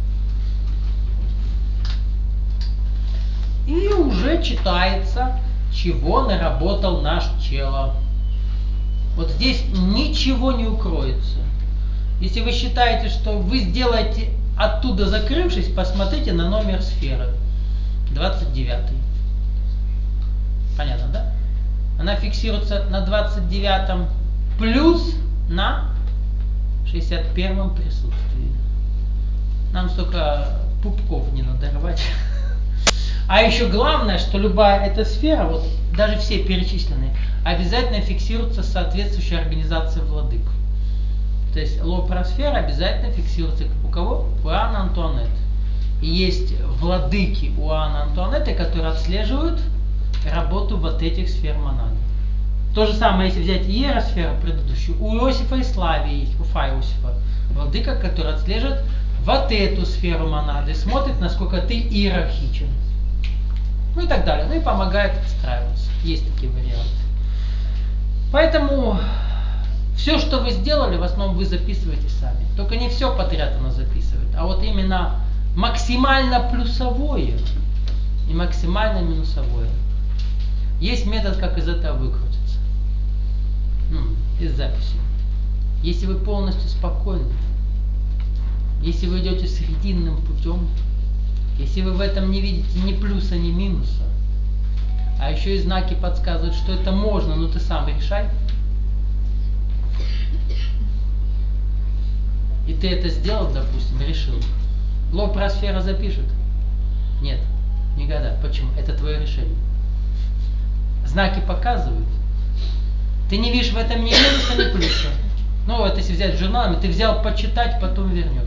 И уже читается, чего наработал наш чело. Вот здесь ничего не укроется. Если вы считаете, что вы сделаете оттуда закрывшись, посмотрите на номер сферы. двадцать девятый. Понятно, да? Она фиксируется на двадцать девятом плюс на шестьдесят первом присутствии. Нам столько пупков не надо рвать. А еще главное, что любая эта сфера, вот даже все перечисленные, обязательно фиксируется соответствующей организации владык. То есть ло-просфера обязательно фиксируется у кого? У Анны Антуанетты. И есть владыки у Анны Антуанетты, которые отслеживают работу вот этих сфер монады. То же самое, если взять иеросферу предыдущую, у Иосифа и Славии есть, у Фа Иосифа, владыка, который отслеживает вот эту сферу монады, смотрит, насколько ты иерархичен. Ну и так далее. Ну и помогает отстраиваться. Есть такие варианты. Поэтому все, что вы сделали, в основном вы записываете сами. Только не все подряд она записывает, а вот именно максимально плюсовое и максимально минусовое. Есть метод, как из этого выкрутиться. Ну, из записи. Если вы полностью спокойны, если вы идете срединным путем, если вы в этом не видите ни плюса, ни минуса, а еще и знаки подсказывают, что это можно, но ты сам решай, и ты это сделал, допустим, решил, ло-просфера запишет? Нет, никогда. Почему? Это твое решение. Знаки показывают. Ты не видишь в этом ни минуса, ни плюса. Ну вот если взять журналами, ты взял почитать, потом вернешь.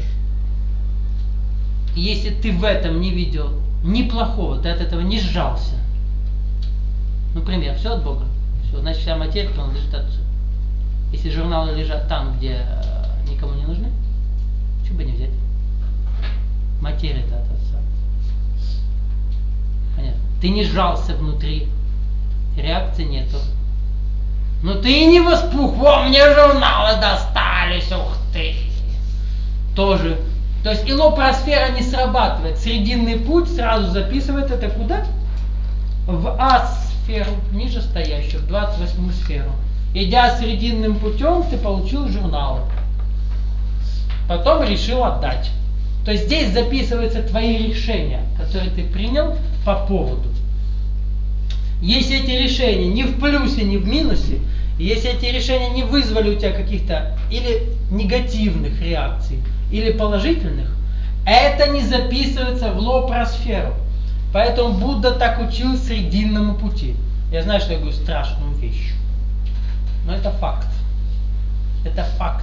И если ты в этом не видел ни плохого, ты от этого не сжался. Ну, пример, все от Бога. Все, значит, вся материя принадлежит Отцу. Если журналы лежат там, где э, никому не нужны, что бы не взять? Материя-то от Отца. Понятно. Ты не сжался внутри, реакции нету. Но ты и не воспух, во, мне журналы достались, ух ты. Тоже. То есть ило-просфера не срабатывает. Срединный путь сразу записывает это куда? В А-сферу, нижестоящую, в двадцать восьмую сферу. Идя срединным путем, ты получил журналы. Потом решил отдать. То есть здесь записываются твои решения, которые ты принял по поводу. Если эти решения не в плюсе, не в минусе, если эти решения не вызвали у тебя каких-то или негативных реакций, или положительных, это не записывается в ло-просферу. Поэтому Будда так учил срединному пути. Я знаю, что я говорю страшную вещь. Но это факт. Это факт.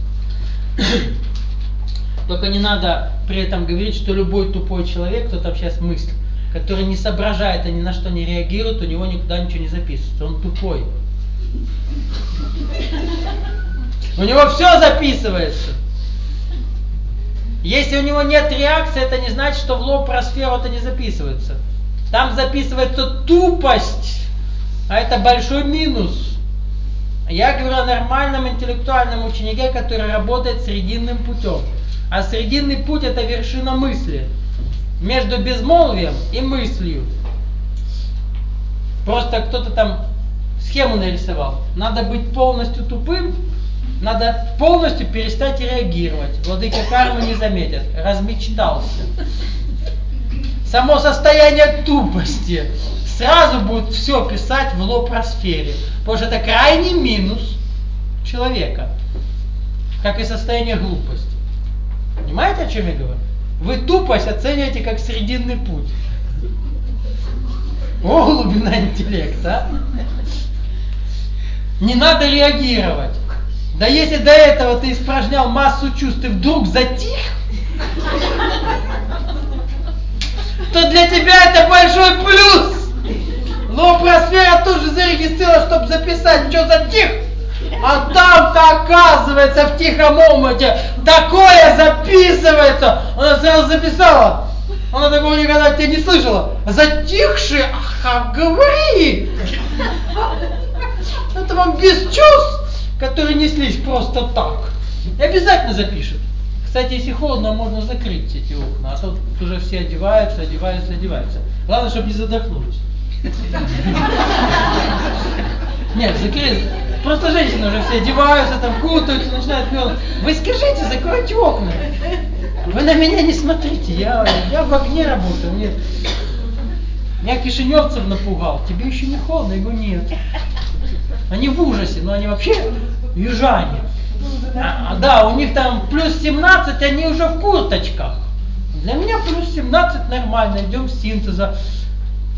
Только не надо при этом говорить, что любой тупой человек, кто там сейчас мысль, который не соображает и ни на что не реагирует, у него никуда ничего не записывается. Он тупой. У него все записывается. Если у него нет реакции, это не значит, что в ло-просферу это не записывается. Там записывается тупость, а это большой минус. Я говорю о нормальном интеллектуальном ученике, который работает срединным путем. А срединный путь — это вершина мысли. Между безмолвием и мыслью. Просто кто-то там схему нарисовал. Надо быть полностью тупым, надо полностью перестать реагировать. Владыка кармы не заметят. Размечтался. Само состояние тупости сразу будет все писать в ло-просфере. Потому что это крайний минус человека. Как и состояние глупости. Понимаете, о чем я говорю? Вы тупость оцениваете как срединный путь. О, глубина интеллекта, а? Не надо реагировать. Да если до этого ты испражнял массу чувств, ты вдруг затих, то для тебя это большой плюс. Ло-просфера тут же зарегистрировала, чтобы записать, что затих. А там-то оказывается в тихом омуте такое записывается. Она сразу записала. Она такого никогда от тебя не слышала. Затихший, ах, как говорит. Это вам без чувств, которые неслись просто так. И обязательно запишет. Кстати, если холодно, можно закрыть эти окна. А то уже все одеваются, одеваются, одеваются. Главное, чтобы не задохнулись. Нет, закрыть. Просто женщины уже все одеваются, там кутаются, начинают пёрнуть. Вы скажите, закройте окна. Вы на меня не смотрите, я, я в огне работаю. Нет. Я кишиневцев напугал. Тебе еще не холодно? Я говорю, нет. Они в ужасе, но они вообще южане. А, да, у них там плюс семнадцать, они уже в курточках. Для меня плюс семнадцать нормально, идем с синтеза.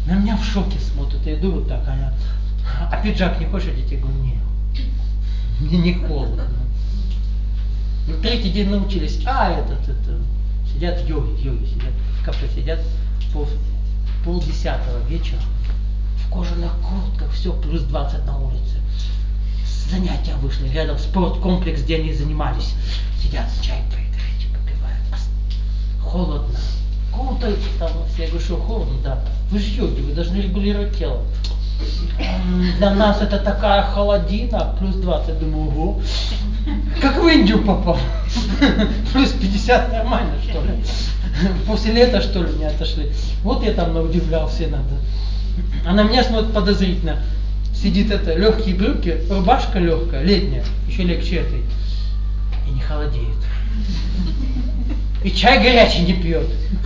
На меня в шоке смотрят. Я иду вот так, а, а пиджак не хочешь одеть? Я говорю, нет. Мне не холодно. На третий день научились. А, этот, это, сидят йоги, йоги сидят, в кафе сидят пол, полдесятого вечера, в кожаных куртках, все, плюс двадцать на улице. Занятия вышли, рядом спорткомплекс, где они занимались. Сидят, чай пьют, попивают. Холодно. Кутаются там все. Я говорю, что холодно? Да. Вы же йоги, вы должны регулировать тело. Для нас это такая холодина, плюс двадцать. Думаю, ого. Как в Индию попал. Плюс пятьдесят нормально, что ли? После лета, что ли, не отошли. Вот я там наудивлялся надо. А на меня смотрит подозрительно. Сидит это, легкие брюки, рубашка легкая, летняя, еще легче этой. И не холодеет. И чай горячий не пьет.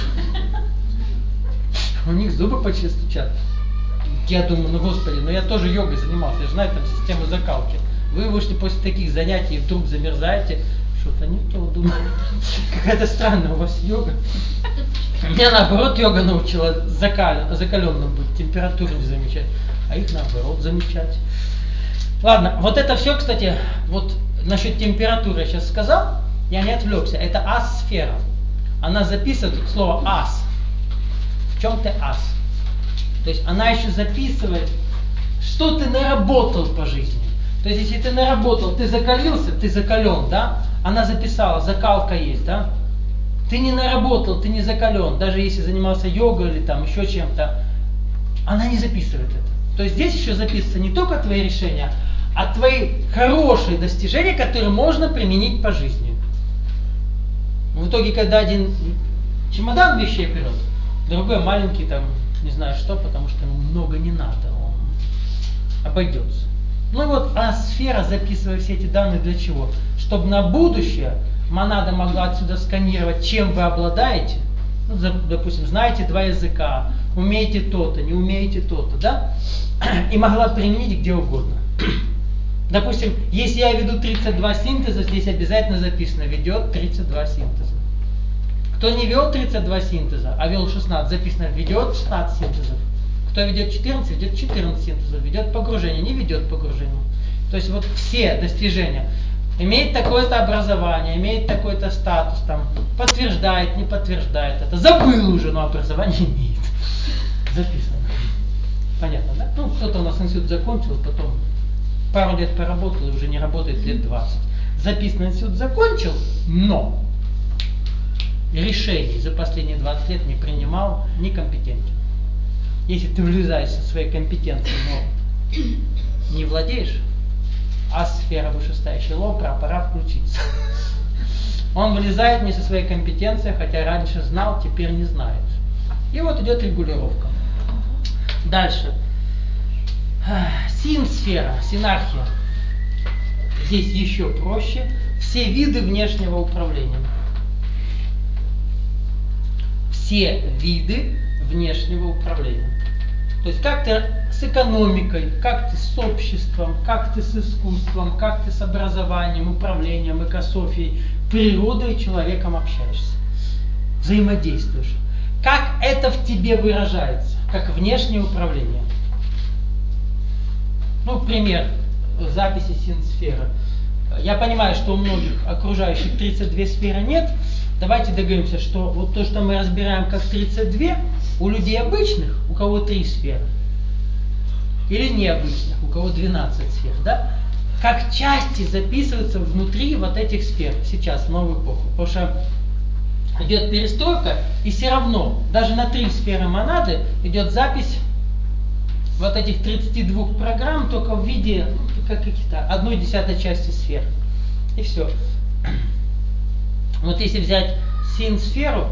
У них зубы почти стучат. Я думаю, ну господи, ну я тоже йогой занимался, я же знаю там систему закалки. Вы вышли после таких занятий и вдруг замерзаете, что-то не то, думаю. Какая-то странная у вас йога. Меня наоборот йога научила закален, закаленным быть, температуру не замечать. А их наоборот замечать. Ладно, вот это все, кстати, вот насчет температуры я сейчас сказал, я не отвлекся. Это ас-сфера. Она записывает слово ас. В чем ты ас? То есть она еще записывает, что ты наработал по жизни. То есть если ты наработал, ты закалился, ты закален, да? Она записала, закалка есть, да? Ты не наработал, ты не закален. Даже если занимался йогой или там еще чем-то, она не записывает это. То есть здесь еще записываются не только твои решения, а твои хорошие достижения, которые можно применить по жизни. В итоге, когда один чемодан вещей берет, другой маленький там, не знаю что, потому что ему много не надо, он обойдется. Ну вот, а сфера записывает все эти данные для чего? Чтобы на будущее монада могла отсюда сканировать, чем вы обладаете. Ну, допустим, знаете два языка, умеете то-то, не умеете то-то, да? И могла применить где угодно. Допустим, если я веду тридцать два синтеза, здесь обязательно записано, ведет тридцать два синтеза. Кто не вел тридцать два синтеза, а вел шестнадцать, записано, ведет шестнадцать синтезов. Кто ведет четырнадцать, ведет четырнадцать синтезов, ведет погружение, не ведет погружение. То есть вот все достижения. Имеет такое-то образование, имеет такой-то статус, там, подтверждает, не подтверждает это. Забыл уже, но образование имеет. Записано. Понятно, да? Ну, кто-то у нас институт закончил, потом пару лет поработал и уже не работает лет двадцать. Записано, институт закончил, но решений за последние двадцать лет не принимал, некомпетентен. Если ты влезаешь со своей компетенцией, но не владеешь, а сфера вышестоящая лопра, пора включиться. Он влезает не со своей компетенцией, хотя раньше знал, теперь не знает. И вот идет регулировка. Дальше. Син-сфера, синархия. Здесь еще проще. Все виды внешнего управления. Все виды внешнего управления. То есть как ты с экономикой, как ты с обществом, как ты с искусством, как ты с образованием, управлением, экософией, природой и человеком общаешься. Взаимодействуешь. Как это в тебе выражается, как внешнее управление. Ну, пример записи син-сферы. Я понимаю, что у многих окружающих тридцать две сферы нет. Давайте договоримся, что вот то, что мы разбираем как тридцать два, у людей обычных, у кого три сферы, или необычных, у кого двенадцать сфер, да, как части записываются внутри вот этих сфер сейчас, в новую эпоху. Потому что идет перестройка, и все равно, даже на три сферы монады идет запись вот этих тридцати двух программ, только в виде ну, как каких-то одной десятой части сфер. И все. Вот если взять син-сферу,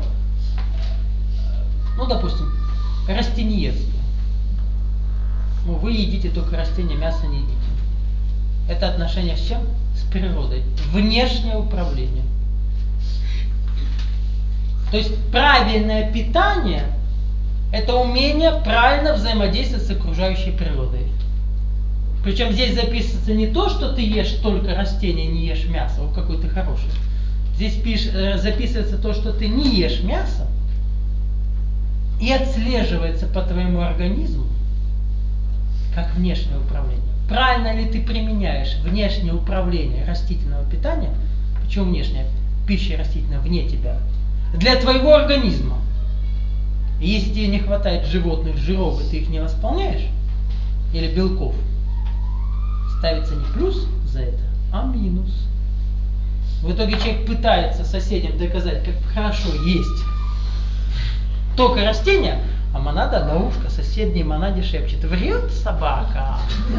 ну, допустим, растениедство. Ну, вы едите только растения, мясо не едите. Это отношение с чем? С природой. Внешнее управление. То есть правильное питание – это умение правильно взаимодействовать с окружающей природой. Причем здесь записывается не то, что ты ешь только растения, не ешь мясо, о, какой ты хороший. Здесь пиш, записывается то, что ты не ешь мясо, и отслеживается по твоему организму как внешнее управление. Правильно ли ты применяешь внешнее управление растительного питания? Почему внешняя? Пища растительная вне тебя. Для твоего организма. И если тебе не хватает животных жиров, и ты их не восполняешь, или белков, ставится не плюс за это, а минус. В итоге человек пытается соседям доказать, как хорошо есть только растения, а монада на ушко соседней монаде шепчет: врет собака.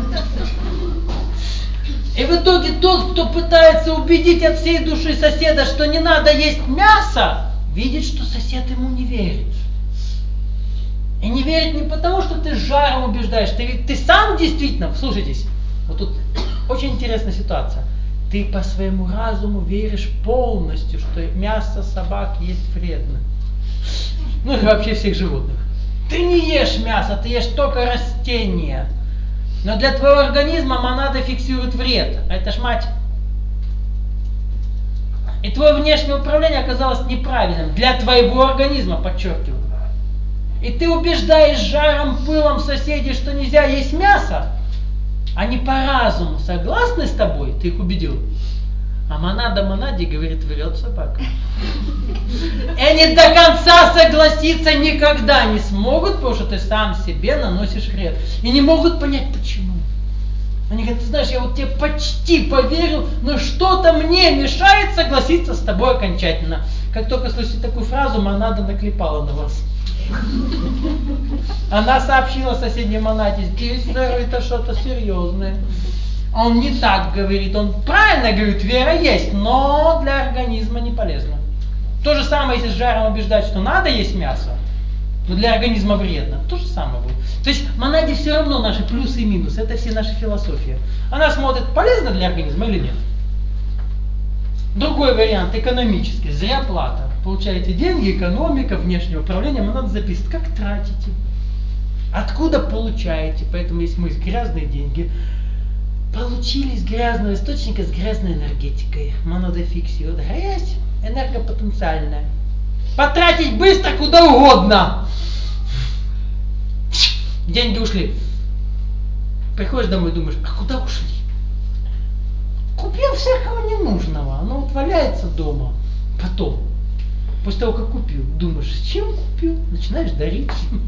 И в итоге тот, кто пытается убедить от всей души соседа, что не надо есть мясо, видит, что сосед ему не верит. И не верит не потому, что ты жаром убеждаешь, ты, ты сам действительно, слушайтесь, вот тут очень интересная ситуация. Ты по своему разуму веришь полностью, что мясо собак есть вредно. Ну и вообще всех животных. Ты не ешь мясо, ты ешь только растения. Но для твоего организма монада фиксирует вред. А это ж мать. И твое внешнее управление оказалось неправильным. Для твоего организма, подчеркиваю. И ты убеждаешь жаром, пылом соседей, что нельзя есть мясо. Они по разуму согласны с тобой, ты их убедил. А монада монаде говорит: врет собака. И они до конца согласиться никогда не смогут, потому что ты сам себе наносишь вред. И не могут понять, почему. Они говорят: ты знаешь, я вот тебе почти поверил, но что-то мне мешает согласиться с тобой окончательно. Как только слышите такую фразу, монада наклепала на вас. Она сообщила соседней монаде: здесь, это что-то серьезное. Он не так говорит, он правильно говорит, вера есть, но для организма не полезно. То же самое, если с жаром убеждать, что надо есть мясо, но для организма вредно, то же самое будет. То есть монаде все равно наши плюсы и минусы, это все наши философии. Она смотрит, полезно для организма или нет. Другой вариант, экономический, зря плата. Получаете деньги, экономика, внешнее управление, монада записывает, как тратите, откуда получаете, поэтому есть мысль, грязные деньги. Получили из грязного источника с грязной энергетикой. Монада фиксирует. Грязь энергопотенциальная. Потратить быстро куда угодно. Деньги ушли. Приходишь домой и думаешь: а куда ушли? Купил всякого ненужного. Оно вот валяется дома. Потом, после того, как купил, думаешь: с чем купил? Начинаешь дарить.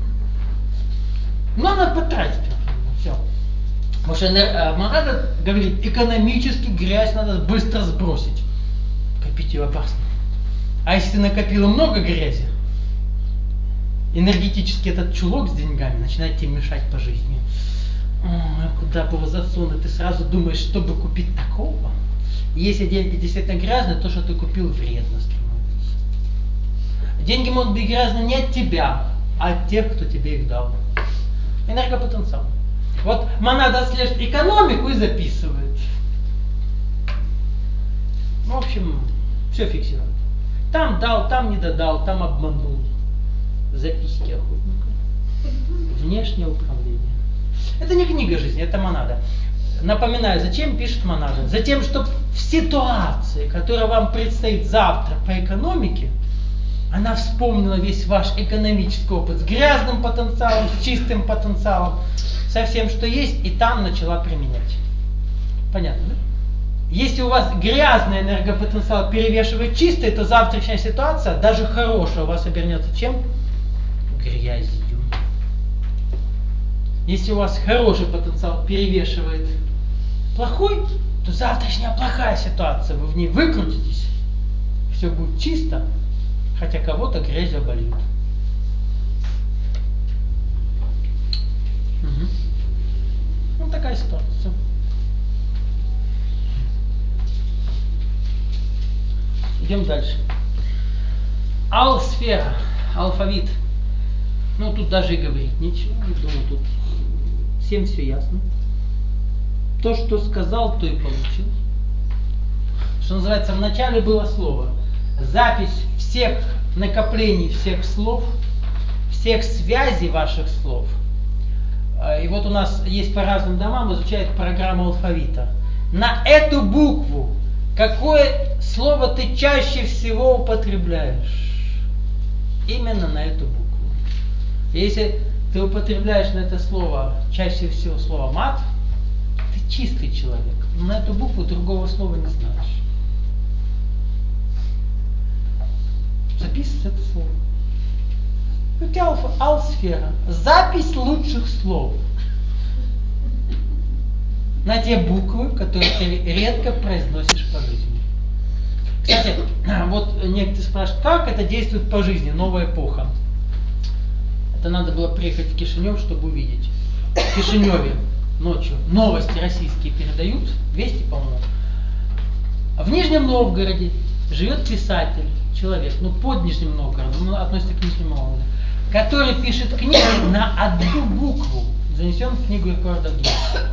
Надо потратить. Все. Потому что монада говорит, экономически грязь надо быстро сбросить. Копить ее опасно. А если ты накопила много грязи, энергетически этот чулок с деньгами начинает тебе мешать по жизни. Ой, куда бы его засунуть? Ты сразу думаешь, чтобы купить такого. И если деньги действительно грязные, то, что ты купил, вредно становится. Деньги могут быть грязные не от тебя, а от тех, кто тебе их дал. Энергопотенциал. Вот монада отслеживает экономику и записывает. В общем, все фиксирует. Там дал, там не додал, там обманул. Записки охотника. Внешнее управление. Это не книга жизни, это монада. Напоминаю, зачем пишет монада? Затем, чтобы в ситуации, которая вам предстоит завтра по экономике, она вспомнила весь ваш экономический опыт с грязным потенциалом, с чистым потенциалом, со всем, что есть, и там начала применять. Понятно, да? Если у вас грязный энергопотенциал перевешивает чистый, то завтрашняя ситуация, даже хорошая, у вас обернется чем? Грязью. Если у вас хороший потенциал перевешивает плохой, то завтрашняя плохая ситуация, вы в ней выкрутитесь, все будет чисто, хотя кого-то грязью обольют. Угу. Ну такая ситуация. Все. Идем дальше. Ал-сфера, алфавит. Ну тут даже и говорить нечего. Думаю, тут всем все ясно. То, что сказал, то и получил. Что называется, в начале было слово. Запись всех накоплений, всех слов, всех связей ваших слов. И вот у нас есть по разным домам, изучает программу алфавита. На эту букву какое слово ты чаще всего употребляешь? Именно на эту букву. Если ты употребляешь на это слово, чаще всего слово мат, ты чистый человек. Но на эту букву другого слова не знаешь. Записывай это слово. У тебя алфа, алсфера. Запись лучших слов. На те буквы, которые ты редко произносишь по жизни. Кстати, вот некоторые спрашивают, как это действует по жизни, новая эпоха. Это надо было приехать в Кишинев, чтобы увидеть. В Кишиневе ночью новости российские передают, вести, по-моему. В Нижнем Новгороде живет писатель, человек, ну под Нижним Новгородом, ну, относится к Нижнему Новгороду, который пишет книги на одну букву, занесен в книгу рекордов Гиннесса.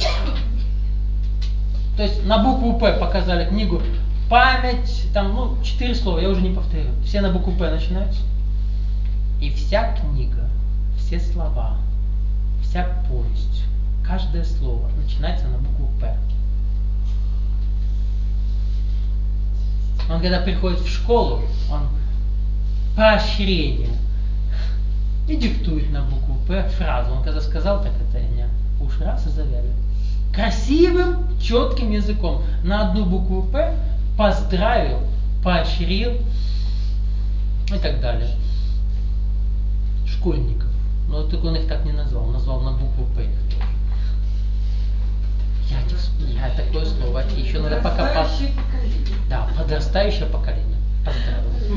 То есть на букву П показали книгу, память, там, ну, четыре слова, я уже не повторю. Все на букву П начинаются. И вся книга, все слова, вся повесть, каждое слово начинается на букву П. Он когда приходит в школу, он поощрение и диктует на букву П фразу. Он когда сказал, так это я уши раз и завяли. Красивым, четким языком на одну букву П поздравил, поощрил и так далее. Школьников. Но только он их так не назвал, он назвал на букву П их тоже. Я, я такое слово. Еще надо покопаться. Да, подрастающее поколение. Поздравляю.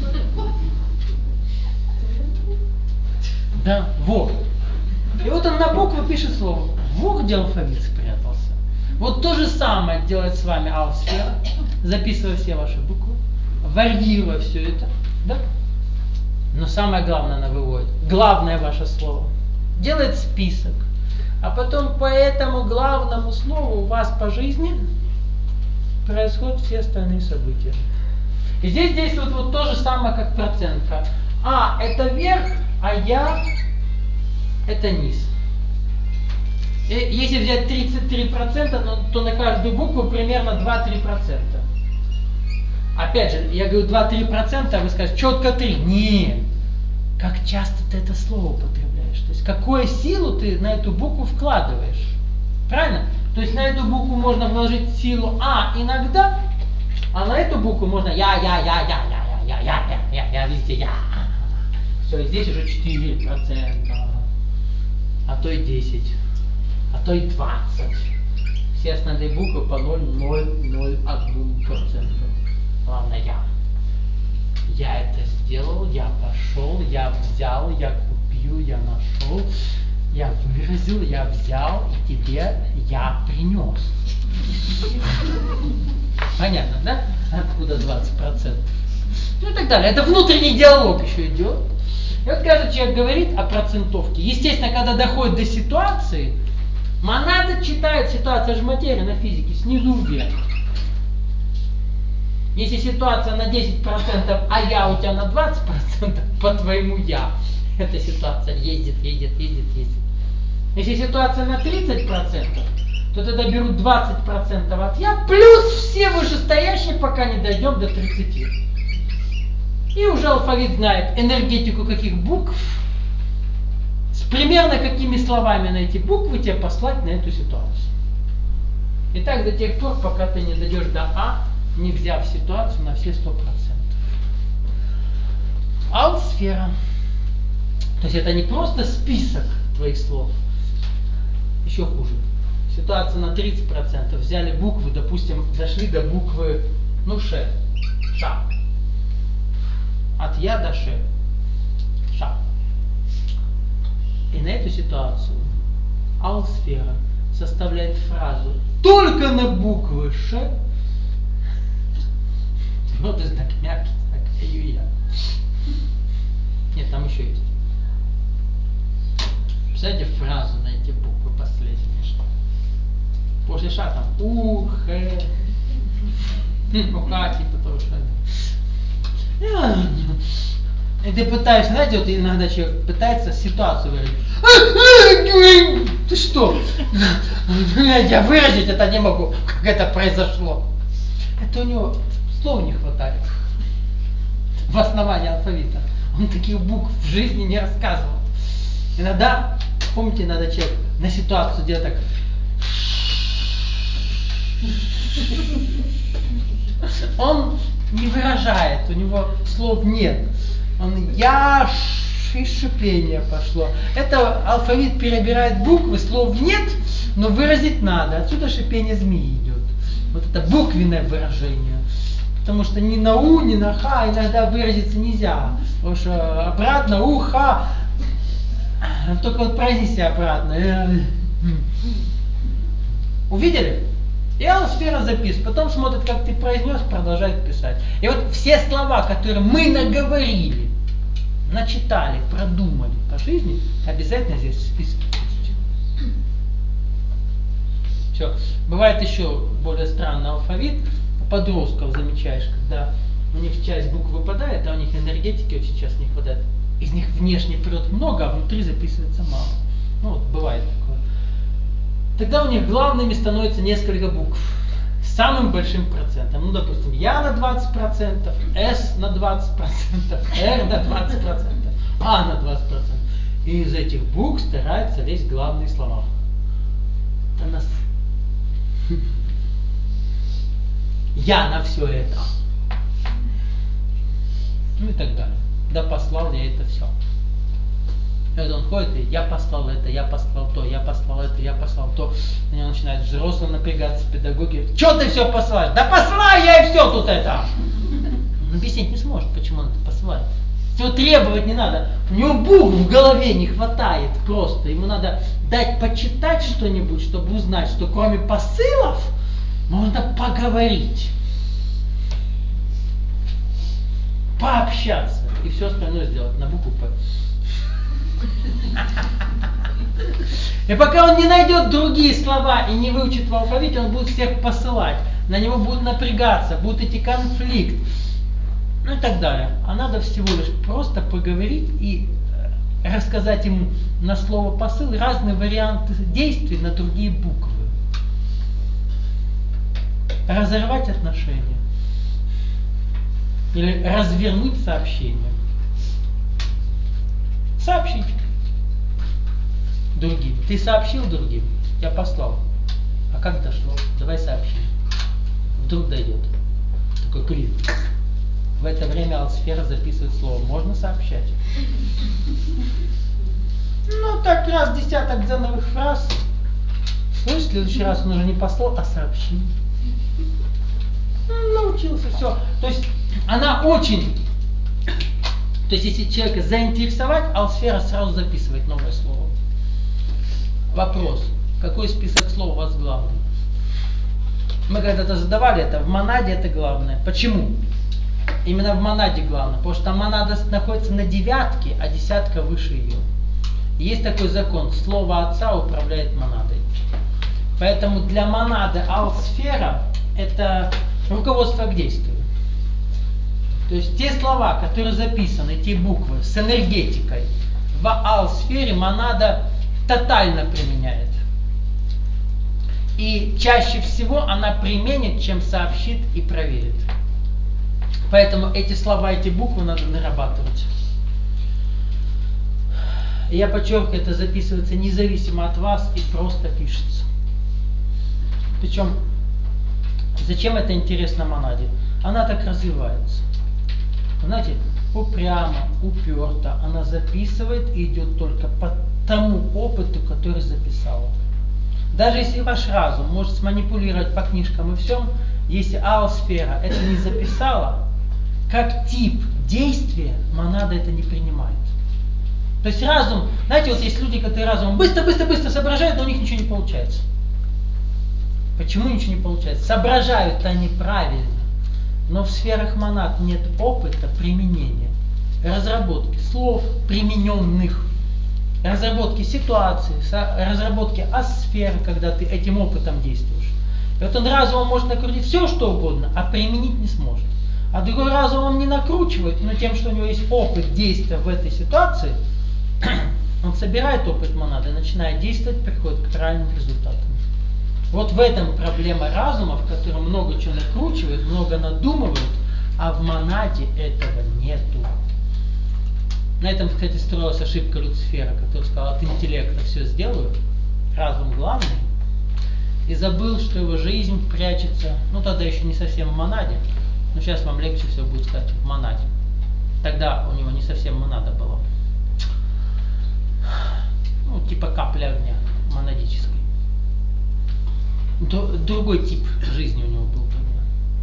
Да, во. И вот он на букву пишет слово. Во, где алфавит спрятался. Вот то же самое делает с вами алсфера, записывая все ваши буквы, варьируя все это, да? Но самое главное она выводит. Главное ваше слово. Делает список. А потом по этому главному слову у вас по жизни происходят все остальные события. И здесь действует вот то же самое, как процентка. А это верх, а я это низ. И если взять тридцать три процента, то на каждую букву примерно два-три процента. Опять же, я говорю два-три процента, а вы скажете, четко три. Нет. Как часто ты это слово употребляешь? То есть, какую силу ты на эту букву вкладываешь? Правильно? То есть, на эту букву можно вложить силу А иногда, а на эту букву можно я, я, я, я, я, я, я, я, я, я, везде я. Все, и здесь уже четыре процента, а то и десять, а то и двадцать. Все остальные буквы по ноль целых ноль ноль один процента. Главное я. Я это сделал, я пошел, я взял, я купил, я нашел, я выразил, я взял и тебе я принес. Понятно, да? Откуда двадцать процентов? Ну и так далее. Это внутренний диалог еще идет. И вот каждый человек говорит о процентовке. Естественно, когда доходит до ситуации, монада читает ситуацию, же материя на физике, снизу вверх. Если ситуация на десять процентов, а я у тебя на двадцать процентов, по твоему я, эта ситуация ездит, едет, ездит, ездит. Если ситуация на тридцать процентов, то тогда берут двадцать процентов от я, плюс все вышестоящие, пока не дойдем до тридцати. И уже алфавит знает энергетику каких букв, с примерно какими словами на эти буквы тебе послать на эту ситуацию. И так до тех пор, пока ты не дойдешь до А, не взяв ситуацию на все сто процентов. Алсфера. То есть это не просто список твоих слов. Еще хуже. Ситуация на тридцать процентов. Взяли буквы, допустим, дошли до буквы, ну, Ш. Ша. От Я до Ш. Ша. И на эту ситуацию алсфера составляет фразу только на буквы Ш. Твердый знак, мягкий знак, и я. Нет, там еще есть. Представляете фразу на эти буквы последние. После Ша там У, Х, Уха, типа того, что. И ты пытаешься, знаете, вот иногда человек пытается ситуацию выразить. Ты что? Я выразить это не могу, как это произошло. Это у него слов не хватает. В основании алфавита. Он таких букв в жизни не рассказывал. Иногда, помните, надо человек на ситуацию делать так. Он не выражает, у него слов нет. Он я и шипение пошло. Это алфавит перебирает буквы, слов нет, но выразить надо. Отсюда шипение змеи идет. Вот это буквенное выражение. Потому что ни на у, ни на ха иногда выразиться нельзя. Потому что обратно у, ха, только вот произнеси обратно. Увидели? И алсфера записывает. Потом смотрит, как ты произнес, продолжает писать. И вот все слова, которые мы наговорили, начитали, продумали по жизни, обязательно здесь в списке есть. Все. Бывает еще более странный алфавит. У подростков замечаешь, когда у них часть букв выпадает, а у них энергетики очень часто не хватает. Из них внешне прет много, а внутри записывается мало. Ну вот бывает такое. Тогда у них главными становится несколько букв с самым большим процентом. Ну, допустим, Я на двадцать процентов, С на двадцать процентов, Р на двадцать процентов, А на двадцать процентов. И из этих букв стараются лезть главные слова. Это нас... Я на все это. Ну и так далее. Да послал я это все. И вот он ходит, и я послал это, я послал то, я послал это, я послал то. На него начинают взрослые напрягаться, педагоги. Че ты все посылаешь? Да посылаю я и все тут это. Он объяснить не сможет, почему он это посылает. Всего требовать не надо. У него букв в голове не хватает просто. Ему надо дать почитать что-нибудь, чтобы узнать, что кроме посылов можно поговорить, пообщаться и все остальное сделать на букву П. И пока он не найдет другие слова и не выучит в алфавите, он будет всех посылать. На него будут напрягаться, будет идти конфликт. Ну и так далее. А надо всего лишь просто поговорить и рассказать ему на слово посыл разные варианты действий на другие буквы. Разорвать отношения. Или развернуть сообщение. Сообщить другим. Ты сообщил другим, я послал. А как дошло? Давай сообщим. Вдруг дойдет. Такой клик. В это время алсфера записывает слово. Можно сообщать? Ну, так раз десяток дзеновых фраз. Слышь, в следующий раз он уже не послал, а сообщил. Научился, все. То есть она очень... То есть если человека заинтересовать, алсфера сразу записывает новое слово. Вопрос. Какой список слов у вас главный? Мы когда-то задавали это. В монаде это главное. Почему? Именно в монаде главное. Потому что монада находится на девятке, а десятка выше ее. И есть такой закон. Слово отца управляет монадой. Поэтому для монады алсфера это руководство к действию. То есть те слова, которые записаны, те буквы с энергетикой в алсфере монада тотально применяет. И чаще всего она применит, чем сообщит и проверит. Поэтому эти слова, эти буквы надо нарабатывать. И я подчеркиваю, это записывается независимо от вас и просто пишется. Причем, зачем это интересно монаде? Она так развивается. Знаете, упрямо, уперто, она записывает и идет только по тому опыту, который записала. Даже если ваш разум может сманипулировать по книжкам и всем, если алсфера это не записала, как тип действия монада это не принимает. То есть разум, знаете, вот есть люди, которые разумом быстро-быстро-быстро соображают, но у них ничего не получается. Почему ничего не получается? Соображают они правильно. Но в сферах монад нет опыта применения, разработки слов примененных, разработки ситуации, разработки асфер, когда ты этим опытом действуешь. И вот он разумом может накрутить все, что угодно, а применить не сможет. А другой разум он не накручивает, но тем, что у него есть опыт действия в этой ситуации, он собирает опыт монады, начинает действовать, приходит к правильным результатам. Вот в этом проблема разума, в котором много чего накручивают, много надумывают, а в монаде этого нету. На этом, кстати, строилась ошибка Люцифера, который сказал, от интеллекта все сделаю, разум главный, и забыл, что его жизнь прячется, ну тогда еще не совсем в монаде, но сейчас вам легче все будет сказать в монаде. Тогда у него не совсем монада была. Ну, типа капля огня монадической. Другой тип жизни у него был тогда.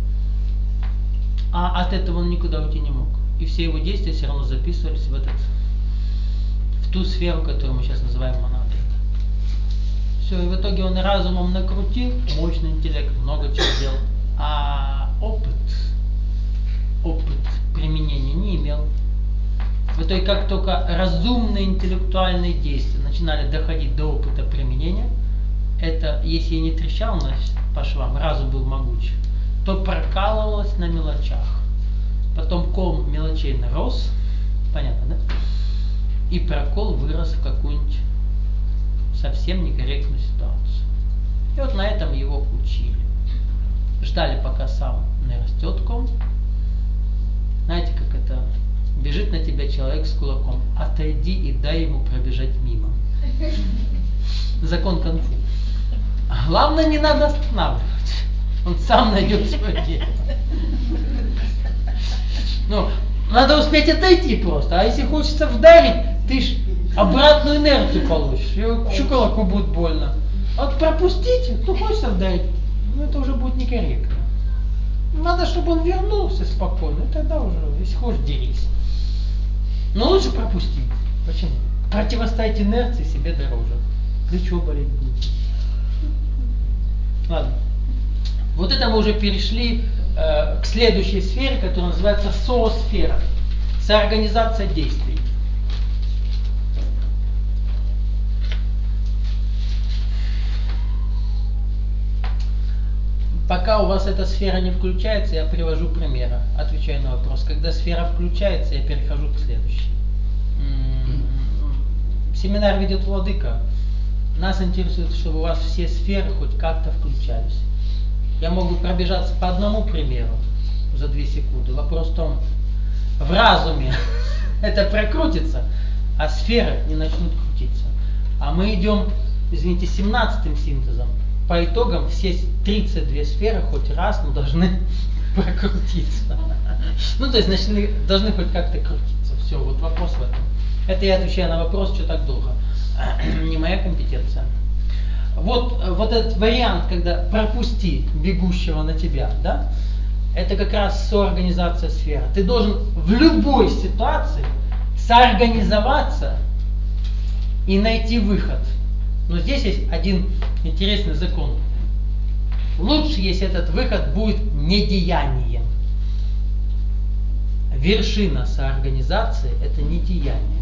А от этого он никуда уйти не мог. И все его действия все равно записывались в этот, в ту сферу, которую мы сейчас называем монадой. Все, и в итоге он разумом накрутил, мощный интеллект, много чего сделал, а опыт, опыт применения не имел. В итоге, как только разумные интеллектуальные действия начинали доходить до опыта применения, это, если и не трещал по швам, разум был могуч, то прокалывалось на мелочах. Потом ком мелочей нарос, понятно, да? И прокол вырос в какую-нибудь совсем некорректную ситуацию. И вот на этом его учили. Ждали, пока сам нарастет ком. Знаете, как это? Бежит на тебя человек с кулаком. Отойди и дай ему пробежать мимо. Закон кунг-фу. А главное, не надо останавливать. Он сам найдет свое дело. Ну, надо успеть отойти просто. А если хочется вдарить, ты ж обратную инерцию получишь. И щуколаку будет больно. А вот пропустите, кто хочется вдарить, ну это уже будет некорректно. Надо, чтобы он вернулся спокойно. И тогда уже, если хочешь, дерись. Но лучше пропустить. Почему? Противостоять инерции себе дороже. Плечо болеть будет. Ладно. Вот это мы уже перешли э, к следующей сфере, которая называется соосфера. Соорганизация действий. Пока у вас эта сфера не включается, я привожу примеры, отвечаю на вопрос. Когда сфера включается, я перехожу к следующей. Семинар ведет владыка. Нас интересует, чтобы у вас все сферы хоть как-то включались. Я могу пробежаться по одному примеру за две секунды. Вопрос в том, в разуме это прокрутится, а сферы не начнут крутиться. А мы идем, извините, семнадцатым синтезом. По итогам все тридцать две сферы хоть раз, но должны прокрутиться. Ну, то есть начали, должны хоть как-то крутиться. Все, вот вопрос в этом. Это я отвечаю на вопрос, что так долго. Не моя компетенция. Вот, вот этот вариант, когда пропусти бегущего на тебя, да, это как раз соорганизация сферы. Ты должен в любой ситуации соорганизоваться и найти выход. Но здесь есть один интересный закон. Лучше, если этот выход будет недеянием. Вершина соорганизации – это недеяние.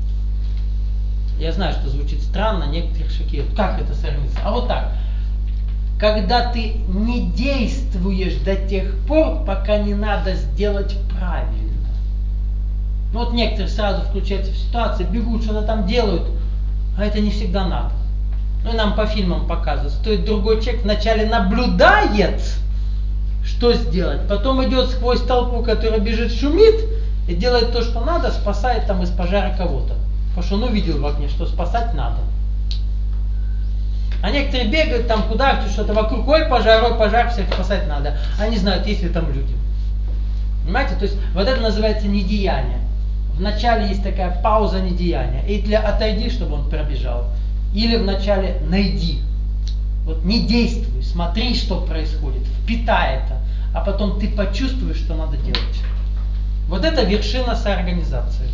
Я знаю, что звучит странно, некоторых шокирует. Как это соорганизация? А вот так. Когда ты не действуешь до тех пор, пока не надо сделать правильно. Ну вот некоторые сразу включаются в ситуацию, бегут, что-то там делают, а это не всегда надо. Ну и нам по фильмам показывают. Стоит другой человек вначале наблюдает, что сделать, потом идет сквозь толпу, которая бежит, шумит, и делает то, что надо, спасает там из пожара кого-то. Потому что он увидел в окне, что спасать надо. А некоторые бегают там куда, что-то вокруг, ой, пожар, ой, пожар, всех спасать надо. Они знают, есть ли там люди. Понимаете? То есть вот это называется недеяние. Вначале есть такая пауза недеяния. И для отойди, чтобы он пробежал. Или вначале найди. Вот не действуй, смотри, что происходит, впитай это. А потом ты почувствуешь, что надо делать. Вот это вершина соорганизации.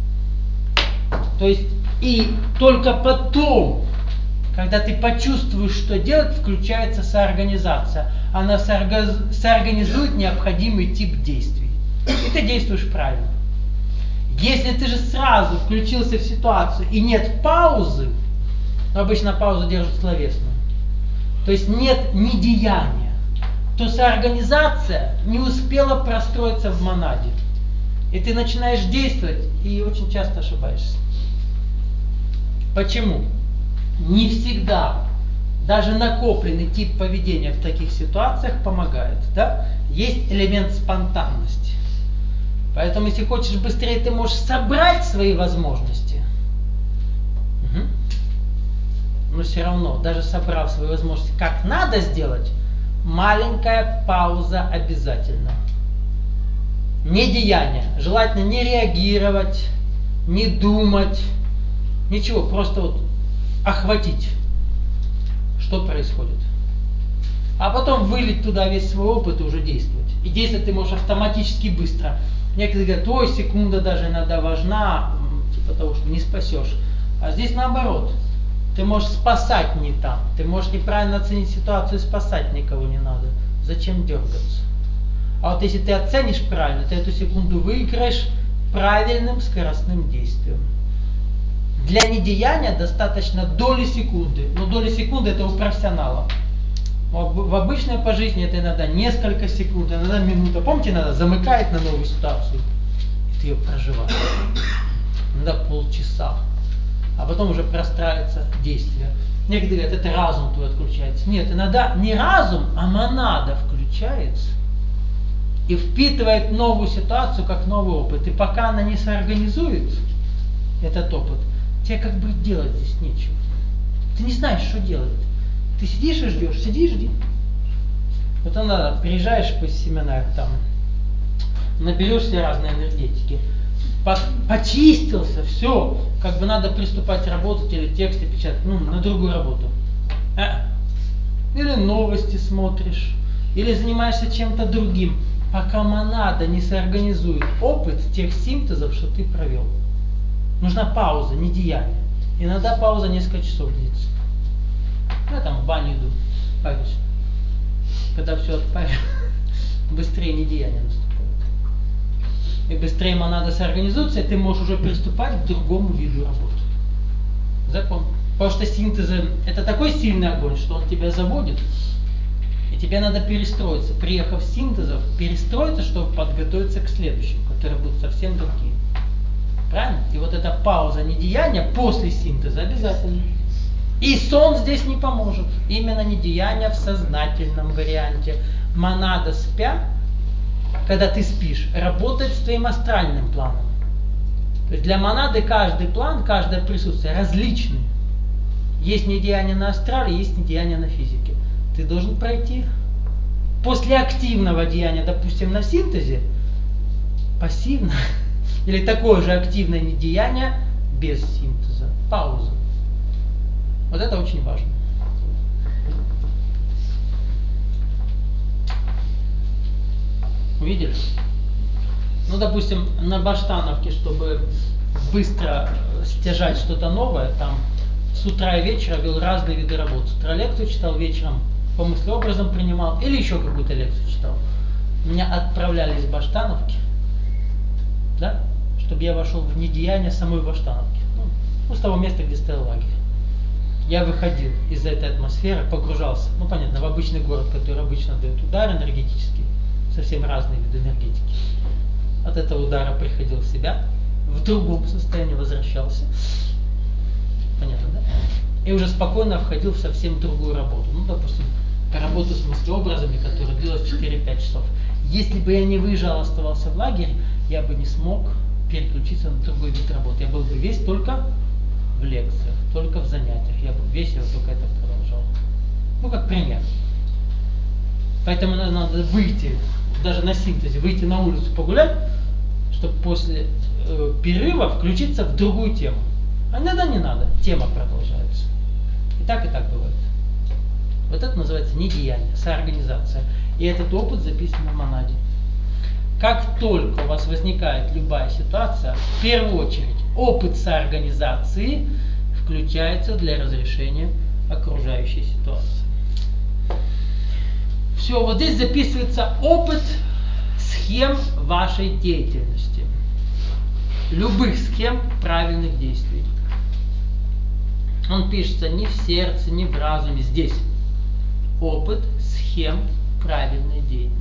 То есть, и только потом, когда ты почувствуешь, что делать, включается соорганизация. Она соорганизует необходимый тип действий. И ты действуешь правильно. Если ты же сразу включился в ситуацию и нет паузы, но обычно паузу держат словесную, то есть нет недеяния, то соорганизация не успела простроиться в монаде. И ты начинаешь действовать и очень часто ошибаешься. Почему? Не всегда даже накопленный тип поведения в таких ситуациях помогает. Да? Есть элемент спонтанности. Поэтому, если хочешь быстрее, ты можешь собрать свои возможности. Угу. Но все равно, даже собрав свои возможности, как надо сделать, маленькая пауза обязательно. Не деяние. Желательно не реагировать, не думать, ничего, просто вот охватить, что происходит. А потом вылить туда весь свой опыт и уже действовать. И действовать ты можешь автоматически быстро. Некоторые говорят, ой, секунда даже иногда важна, типа того, что не спасешь. А здесь наоборот. Ты можешь спасать не там. Ты можешь неправильно оценить ситуацию и спасать никого не надо. Зачем дергаться? А вот если ты оценишь правильно, ты эту секунду выиграешь правильным скоростным действием. Для недеяния достаточно доли секунды. Но доли секунды это у профессионала. В обычной по жизни это иногда несколько секунд, иногда минута. Помните, иногда замыкает на новую ситуацию, и ты ее проживаешь. Иногда полчаса. А потом уже простраивается действие. Некоторые говорят, это разум твой отключается. Нет, иногда не разум, а монада включается и впитывает новую ситуацию как новый опыт. И пока она не соорганизует этот опыт, тебе как бы делать здесь нечего. Ты не знаешь, что делать. Ты сидишь и ждешь, сиди и жди. Вот она, приезжаешь по семинар, там, наберешься разной энергетики, по- почистился, все, как бы надо приступать работать или тексты печатать, ну, на другую работу. А? Или новости смотришь, или занимаешься чем-то другим, пока монада не соорганизует опыт тех синтезов, что ты провел. Нужна пауза, не деяние. Иногда пауза несколько часов длится. Я там в баню иду, парюсь. Когда все отпарю, быстрее недеяние наступает. И быстрее монада соорганизуется, и ты можешь уже приступать к другому виду работы. Закон. Потому что синтезы это такой сильный огонь, что он тебя заводит, и тебе надо перестроиться. Приехав с синтезов, перестроиться, чтобы подготовиться к следующим, которые будут совсем другие. Правильно? И вот эта пауза недеяния после синтеза обязательно. И сон здесь не поможет. Именно недеяние в сознательном варианте. Монада спя, когда ты спишь, работает с твоим астральным планом. То есть для монады каждый план, каждое присутствие различный. Есть недеяние на астрале, есть недеяние на физике. Ты должен пройти после активного деяния, допустим, на синтезе, пассивно, или такое же активное недеяние без синтеза. Пауза. Вот это очень важно. Увидели? Ну, допустим, на баштановке, чтобы быстро стяжать что-то новое, там с утра и вечера вел разные виды работ. С утра лекцию читал, вечером по мыслеобразам принимал, или еще какую-то лекцию читал. Меня отправляли из баштановки, да, чтобы я вошел в недеяние самой баштановки. Ну, с того места, где стоял лагерь. Я выходил из этой атмосферы, погружался, ну понятно, в обычный город, который обычно дает удар энергетический, совсем разные виды энергетики. От этого удара приходил в себя, в другом состоянии возвращался, понятно, да? И уже спокойно входил в совсем другую работу. Ну, допустим, работу с мыслеобразами, которая длилась четыре-пять часов. Если бы я не выезжал, оставался в лагере, я бы не смог переключиться на другой вид работы. Я был бы весь только в лекциях, только в занятиях. Я бы весь его только это продолжал. Ну, как пример. Поэтому надо выйти, даже на синтезе, выйти на улицу погулять, чтобы после э, перерыва включиться в другую тему. А иногда не надо, тема продолжается. И так, и так бывает. Вот это называется недеяние, соорганизация. И этот опыт записан в монаде. Как только у вас возникает любая ситуация, в первую очередь опыт соорганизации включается для разрешения окружающей ситуации. Все, вот здесь записывается опыт схем вашей деятельности. Любых схем правильных действий. Он пишется не в сердце, не в разуме, здесь. Опыт схем правильной деятельности.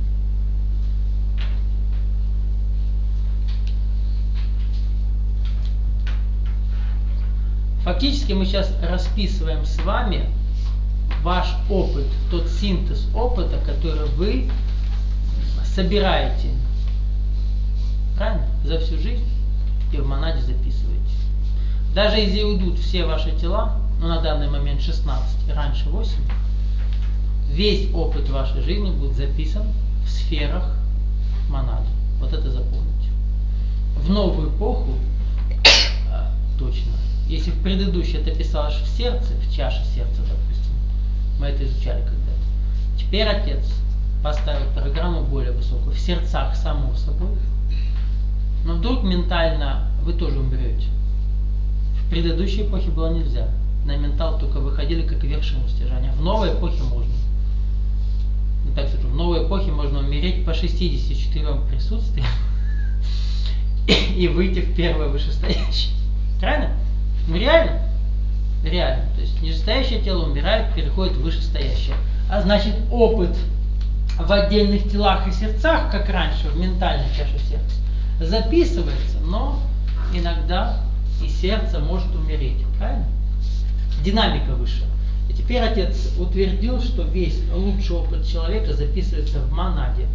Фактически мы сейчас расписываем с вами ваш опыт, тот синтез опыта, который вы собираете Правильно? За всю жизнь и в монаде записываете. Даже если уйдут все ваши тела, ну на данный момент шестнадцать, и раньше восемь, весь опыт вашей жизни будет записан в сферах монады. Вот это запомните. В новую эпоху, а, точно, если в предыдущей это писалось в сердце, в чаше сердца, допустим, мы это изучали когда-то, теперь Отец поставил программу более высокую, в сердцах само собой, но вдруг ментально вы тоже умрете. В предыдущей эпохе было нельзя. На ментал только выходили как вершину стяжания. В новой эпохе можно. Ну, так скажу, в новой эпохе можно умереть по шестидесяти четырем присутствиям и выйти в первое вышестоящее. Правильно? Ну реально? Реально. То есть нижестоящее тело умирает, переходит в вышестоящее. А значит, опыт в отдельных телах и сердцах, как раньше, в ментальной чаше сердца, записывается, но иногда и сердце может умереть. Правильно? Динамика выше. И теперь Отец утвердил, что весь лучший опыт человека записывается в монаде.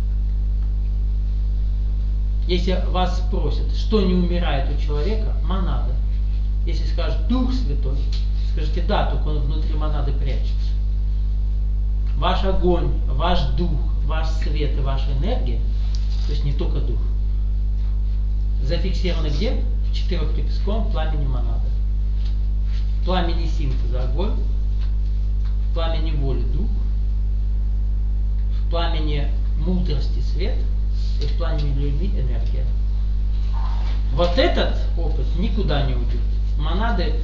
Если вас спросят, что не умирает у человека, монада. Если скажут Дух Святой, скажите да, только он внутри монады прячется. Ваш огонь, ваш дух, ваш свет и ваша энергия, то есть не только дух, зафиксированы где? В четырехлепестковом пламени монады. В пламени синтеза огонь, в пламени воли дух, в пламени мудрости свет и в пламени любви энергия. Вот этот опыт никуда не уйдет. Монады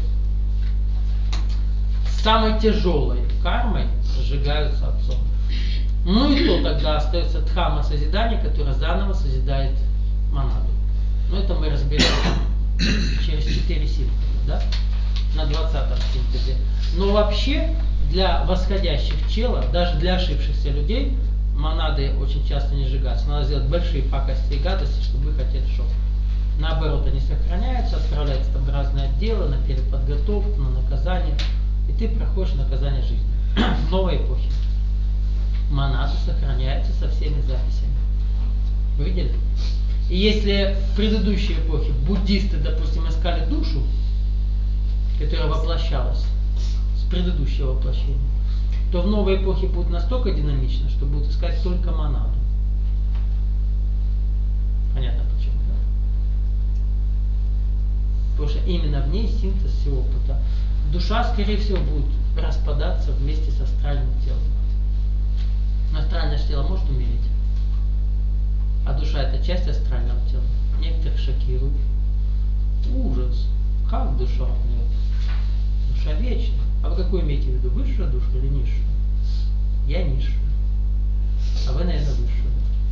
с самой тяжелой кармой сжигаются Отцом. Ну и то тогда остается дхамма созидания, которая заново созидает монаду. Но это мы разберем через четыре синтеза, да? На двадцатом синтезе. Но вообще для восходящих тела, даже для ошибшихся людей, монады очень часто не сжигаются. Надо сделать большие пакости и гадости, чтобы их Отец шел. Наоборот, они сохраняются, отправляются там в разные отделы, на переподготовку, на наказание. И ты проходишь наказание жизни. В новой эпохе монада сохраняется со всеми записями. Вы видели? И если в предыдущей эпохе буддисты, допустим, искали душу, которая воплощалась с предыдущего воплощения, то в новой эпохе будет настолько динамично, что будут искать только монаду. Понятно почему, да? Потому что именно в ней синтез всего опыта. Душа, скорее всего, будет распадаться вместе с астральным телом. Но астральное тело может умереть. А душа это часть астрального тела. Некоторых шокирует. Ужас. Как душа умрет? Душа вечна. А вы какую имеете в виду? Высшую душу или низшую? Я низшую. А вы, наверное, высшую.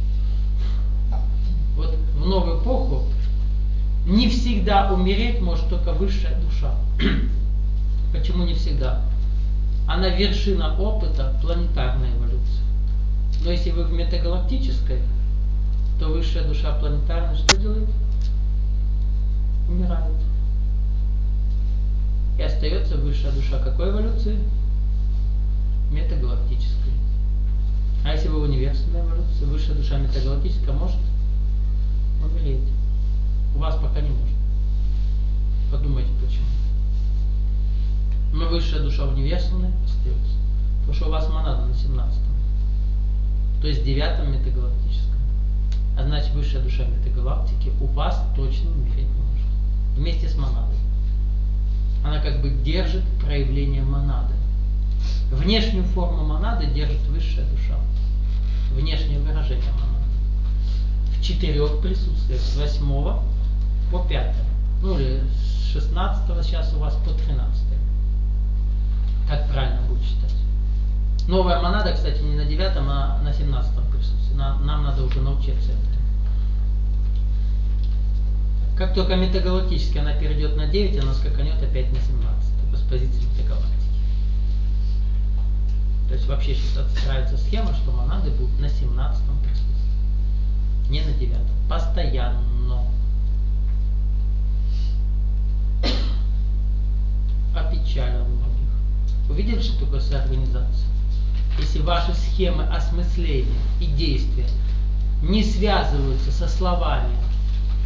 Вот в новую эпоху не всегда умереть может только высшая душа. Почему не всегда? Она вершина опыта планетарной эволюции. Но если вы в метагалактической, то высшая душа планетарная что делает? Умирает. И остается высшая душа какой эволюции? Метагалактической. А если вы в универсальной эволюции, высшая душа метагалактическая может умереть. У вас пока не может. Подумайте почему. Но высшая душа универсальная остается. Потому что у вас монада на семнадцатом. То есть девятом метагалактическом. А значит высшая душа метагалактики у вас точно умереть не может. Вместе с монадой. Она как бы держит проявление монады. Внешнюю форму монады держит высшая душа. Внешнее выражение монады. В четырех присутствиях. С восьмого по пятое. Ну или с шестнадцатого сейчас у вас по тринадцатое. Как правильно будет считать? Новая монада, кстати, не на девятом, а на семнадцатом присутствии. Нам, нам надо уже научиться этому. Как только метагалактически она перейдет на девять, она скаканет опять на семнадцать. С позиции метагалактики. То есть вообще сейчас отстраивается схема, что монады будут на семнадцатом присутствии. Не на девятом. Постоянно. Опечалил многих. Увидели, что такое соорганизация? Если ваши схемы осмысления и действия не связываются со словами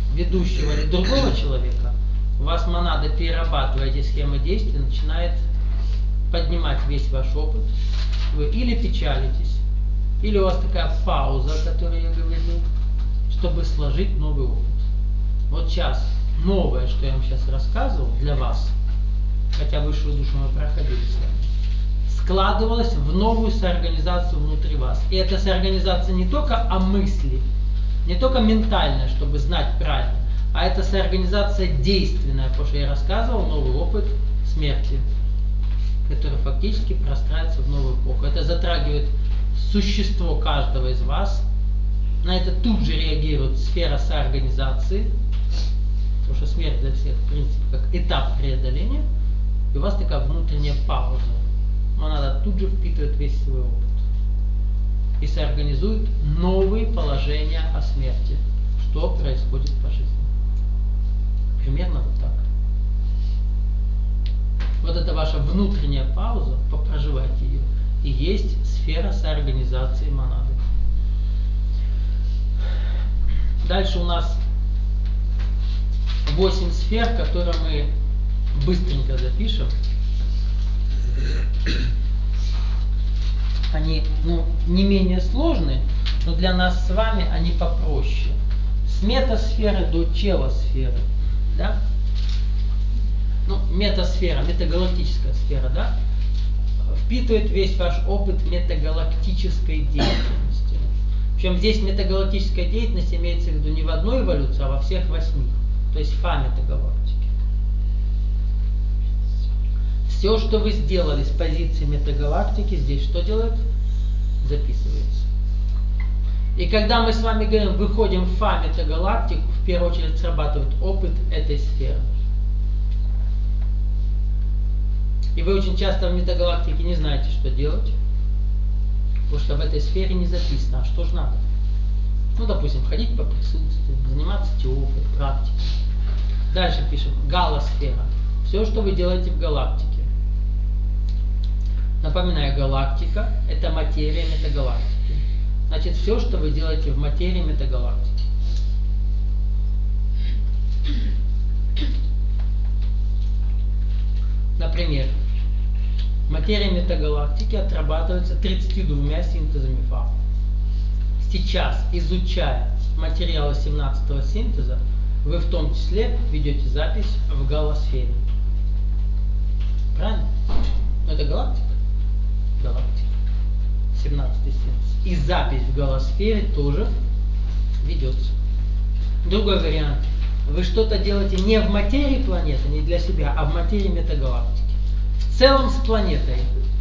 ведущего или другого человека, у вас монада, перерабатывая эти схемы действий, начинает поднимать весь ваш опыт. Вы или печалитесь, или у вас такая пауза, о которой я говорил, чтобы сложить новый опыт. Вот сейчас новое, что я вам сейчас рассказывал для вас, хотя высшую душу мы проходили с вами, складывалось в новую соорганизацию внутри вас. И эта соорганизация не только о мысли, не только ментальная, чтобы знать правильно, а это соорганизация действенная, потому что я рассказывал новый опыт смерти, который фактически простраивается в новую эпоху. Это затрагивает существо каждого из вас. На это тут же реагирует сфера соорганизации, потому что смерть для всех, в принципе, как этап преодоления. И у вас такая внутренняя пауза. Монада тут же впитывает весь свой опыт и соорганизует новые положения о смерти, что происходит по жизни. Примерно вот так. Вот это ваша внутренняя пауза, попроживайте ее, и есть сфера соорганизации монады. Дальше у нас восемь сфер, которые мы быстренько запишем. Они ну, не менее сложны, но для нас с вами они попроще. С метасферы до челосферы. Да? Ну, метасфера, метагалактическая сфера, да, впитывает весь ваш опыт метагалактической деятельности. Причем здесь метагалактическая деятельность имеется в виду не в одной эволюции, а во всех восьми. То есть фа метагалактики. Все, что вы сделали с позиции метагалактики, здесь что делает? Записывается. И когда мы с вами говорим, выходим в фа метагалактику, в первую очередь срабатывает опыт этой сферы. И вы очень часто в метагалактике не знаете, что делать, потому что в этой сфере не записано, а что же надо. Ну, допустим, ходить по присутствию, заниматься теорией, практикой. Дальше пишем галосфера. Все, что вы делаете в галактике. Напоминаю, галактика – это материя метагалактики. Значит, все, что вы делаете в материи метагалактики. Например, материя метагалактики отрабатывается тридцатью двумя синтезами фа. Сейчас, изучая материалы семнадцатого синтеза, вы в том числе ведете запись в галосфере. Правильно? Но это галактика. Галактика. семнадцатый синтез. И запись в галосфере тоже ведется. Другой вариант. Вы что-то делаете не в материи планеты, не для себя, а в материи метагалактики. В целом с планетой.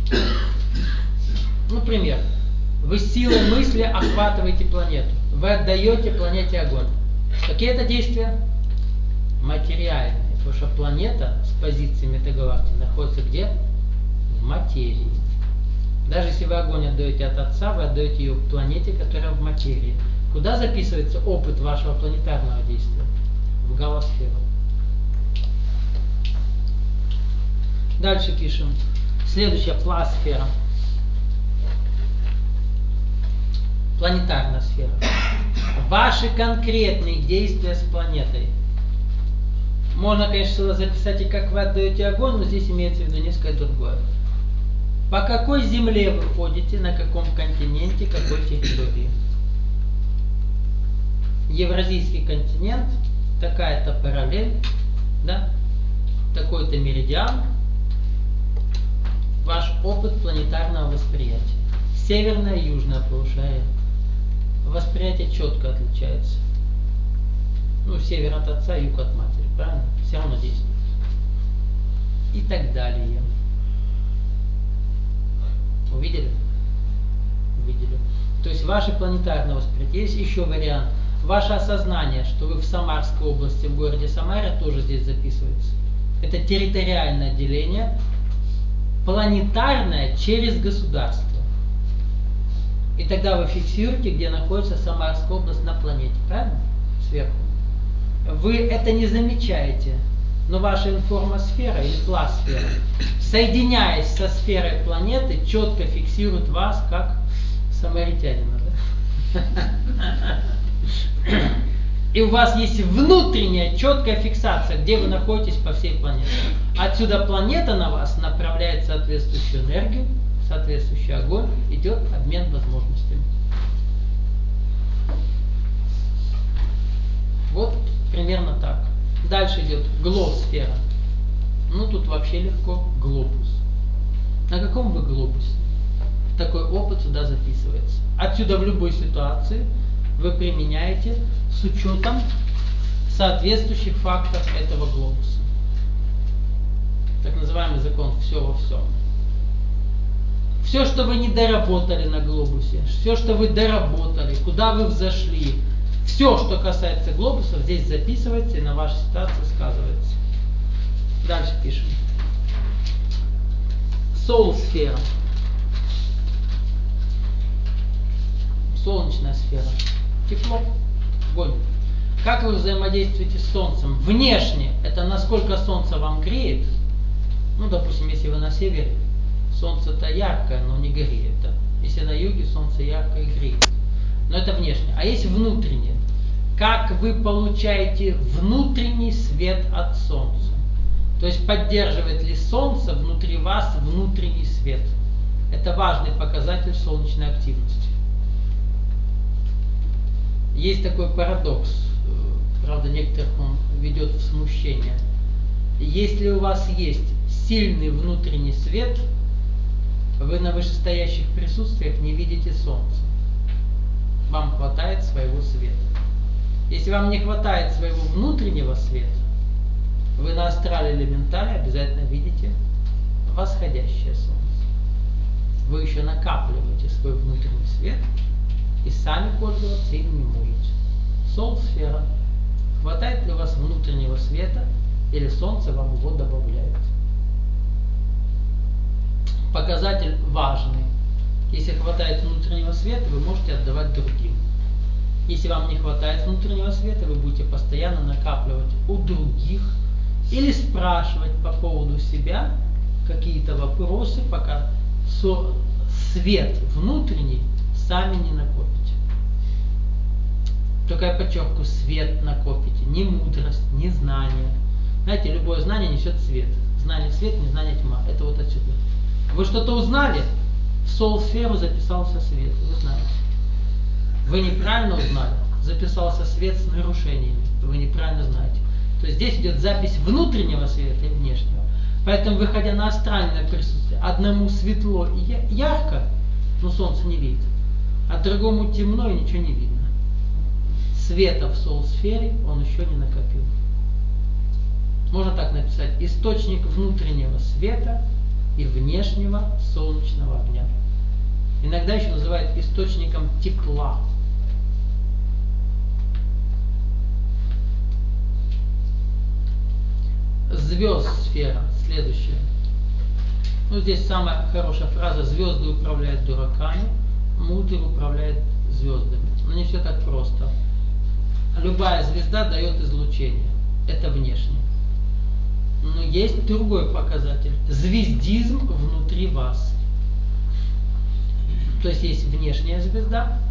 Например, вы силой мысли охватываете планету. Вы отдаете планете огонь. Какие это действия? Материальные. Потому что планета с позиции метагалактики находится где? В материи. Даже если вы огонь отдаете от Отца, вы отдаете ее планете, которая в материи. Куда записывается опыт вашего планетарного действия? В галосферу. Дальше пишем. Следующая пласфера. Планетарная сфера. Ваши конкретные действия с планетой. Можно, конечно, записать и как вы отдаете огонь, но здесь имеется в виду несколько другое. По какой земле вы ходите, на каком континенте, какой территории. Евразийский континент, такая-то параллель, да, такой-то меридиан, ваш опыт планетарного восприятия. Северное и южное полушарие. Восприятие четко отличается. Ну, север от отца, юг от матери, правильно? Все равно действует. И так далее. Увидели? Увидели. То есть ваше планетарное восприятие. Есть еще вариант. Ваше осознание, что вы в Самарской области, в городе Самаре, тоже здесь записывается. Это территориальное деление, планетарное через государство. И тогда вы фиксируете, где находится Самарская область на планете. Правильно? Сверху. Вы это не замечаете, но ваша информосфера или пласфера, соединяясь со сферой планеты, четко фиксирует вас как самаритянина. Да? И у вас есть внутренняя четкая фиксация, где вы находитесь по всей планете. Отсюда планета на вас направляет соответствующую энергию, соответствующий огонь, идет обмен возможностями. Вот примерно так. Дальше идет глоб-сфера. Ну тут вообще легко. Глобус. На каком вы глобусе? Такой опыт сюда записывается. Отсюда в любой ситуации вы применяете с учетом соответствующих фактов этого глобуса. Так называемый закон «все во всем». Все, что вы не доработали на глобусе, все, что вы доработали, куда вы взошли, все, что касается глобусов, здесь записывается и на вашей ситуации сказывается. Дальше пишем. Сол-сфера. Солнечная сфера. Тепло, огонь. Как вы взаимодействуете с Солнцем? Внешне это насколько Солнце вам греет. Ну, допустим, если вы на севере, Солнце-то яркое, но не греет. Если на юге, Солнце яркое и греет. Но это внешне. А есть внутреннее. Как вы получаете внутренний свет от Солнца? То есть поддерживает ли Солнце внутри вас внутренний свет? Это важный показатель солнечной активности. Есть такой парадокс, правда, некоторых он ведет в смущение. Если у вас есть сильный внутренний свет, вы на вышестоящих присутствиях не видите Солнца. Вам хватает своего света. Если вам не хватает своего внутреннего света, вы на астрале или ментале обязательно видите восходящее Солнце. Вы еще накапливаете свой внутренний свет и сами пользоваться им не можете. Сол-сфера. Хватает ли у вас внутреннего света или Солнце вам его добавляет? Показатель важный. Если хватает внутреннего света, вы можете отдавать другим. Если вам не хватает внутреннего света, вы будете постоянно накапливать у других или спрашивать по поводу себя какие-то вопросы, пока со свет внутренний сами не накопите. Только я подчеркиваю, свет накопите, не мудрость, не знание. Знаете, любое знание несет свет. Знание свет, не знание тьма. Это вот отсюда. Вы что-то узнали, в сол-сферу записался свет, вы знаете. Вы неправильно узнали, записался свет с нарушениями, вы неправильно знаете. То есть здесь идет запись внутреннего света и внешнего. Поэтому, выходя на астральное присутствие, одному светло и ярко, но солнце не видит, а другому темно и ничего не видно. Света в сол-сфере он еще не накопил. Можно так написать: источник внутреннего света и внешнего солнечного огня. Иногда еще называют источником тепла. Звезд-сфера. Следующая. Ну, здесь самая хорошая фраза: звезды управляют дураками, мудрый управляет звездами. Но не все так просто. Любая звезда дает излучение. Это внешне. Но есть другой показатель. Звездизм внутри вас. То есть есть внешняя звезда.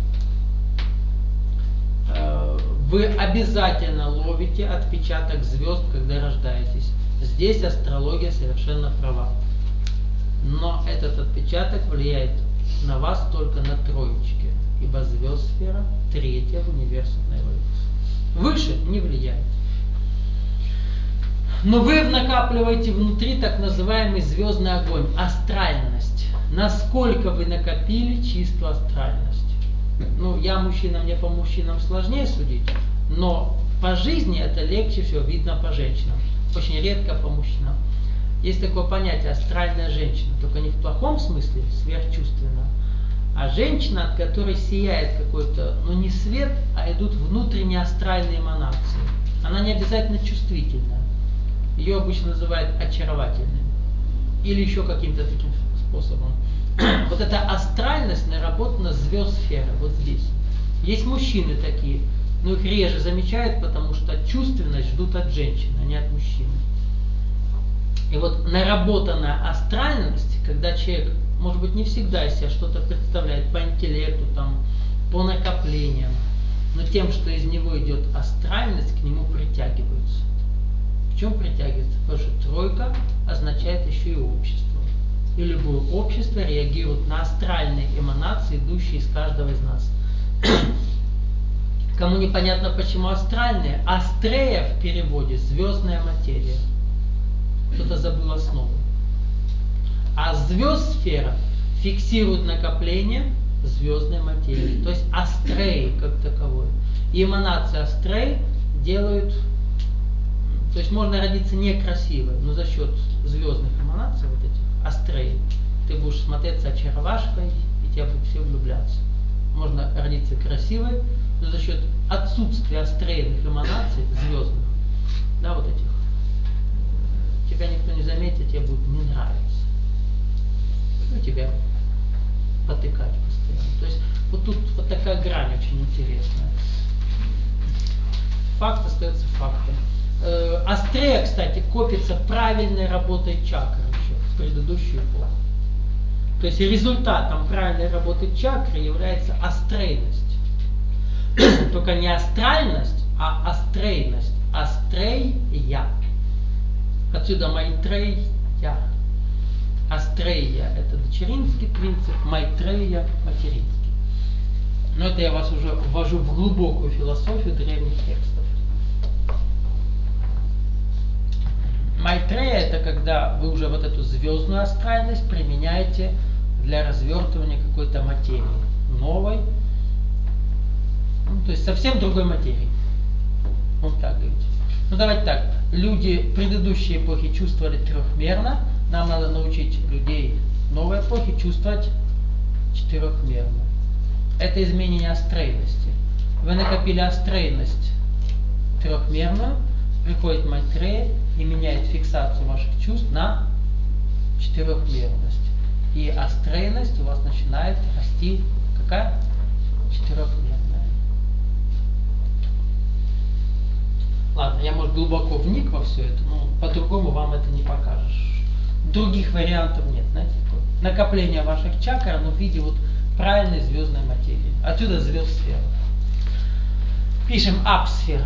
Вы обязательно ловите отпечаток звезд, когда рождаетесь. Здесь астрология совершенно права. Но этот отпечаток влияет на вас только на троечке. Ибо звезд-сфера третья в университетной эволюции. Выше не влияет. Но вы накапливаете внутри так называемый звездный огонь, астральность. Насколько вы накопили чистую астральность? Ну, я мужчина, мне по мужчинам сложнее судить, но по жизни это легче всего видно по женщинам. Очень редко по мужчинам. Есть такое понятие астральная женщина, только не в плохом смысле, сверхчувственная, а женщина, от которой сияет какой-то, ну не свет, а идут внутренние астральные эманации. Она не обязательно чувствительная. Ее обычно называют очаровательной. Или еще каким-то таким способом. Вот эта астральность наработана звезд-сферы, вот здесь. Есть мужчины такие, но их реже замечают, потому что чувственность ждут от женщины, а не от мужчины. И вот наработанная астральность, когда человек, может быть, не всегда из себя что-то представляет по интеллекту, там, по накоплениям, но тем, что из него идет астральность, к нему притягиваются. В чем притягивается? Потому что тройка означает еще и общество. И любое общество реагирует на астральные эманации, идущие из каждого из нас. Кому непонятно, почему астральные, астрея в переводе звездная материя. Кто-то забыл основу. А звезд сфера фиксирует накопление звездной материи. То есть астреи как таковой. И эманации астреи делают... То есть можно родиться некрасиво, но за счет звездных эманаций, вот этих астреи, ты будешь смотреться очаровашкой, и тебя будут все влюбляться. Можно родиться красивой, но за счет отсутствия астрейных эманаций, звездных, да, вот этих, тебя никто не заметит, тебе будет не нравиться. Ну, тебя потыкать постоянно. То есть вот тут вот такая грань очень интересная. Факт остается фактом. Э, Астрея, кстати, копится правильной работой чакры еще в предыдущую эпоху. То есть результатом правильной работы чакры является астрейность. Только не астральность, а астрейность. Астрейя. Отсюда Майтрея. Астрея – это дочеринский принцип, Майтрея – материнский. Но это я вас уже ввожу в глубокую философию древних текстов. Майтрея – это когда вы уже вот эту звездную астральность применяете для развертывания какой-то материи. Новой, ну, то есть совсем другой материи. Вот так говорите. Ну давайте так. Люди предыдущей эпохи чувствовали трехмерно. Нам надо научить людей новой эпохи чувствовать четырехмерно. Это изменение астрейности. Вы накопили астрейность трехмерную, приходит Майтрея и меняет фиксацию ваших чувств на четырехмерность. И астрейность у вас начинает расти какая? Четырехмерная. Ладно, я, может, глубоко вник во все это, но по-другому вам это не покажешь. Других вариантов нет, знаете, такое. Накопление ваших чакр, но в виде вот правильной звездной материи. Отсюда звезд сфера. Пишем апсфера.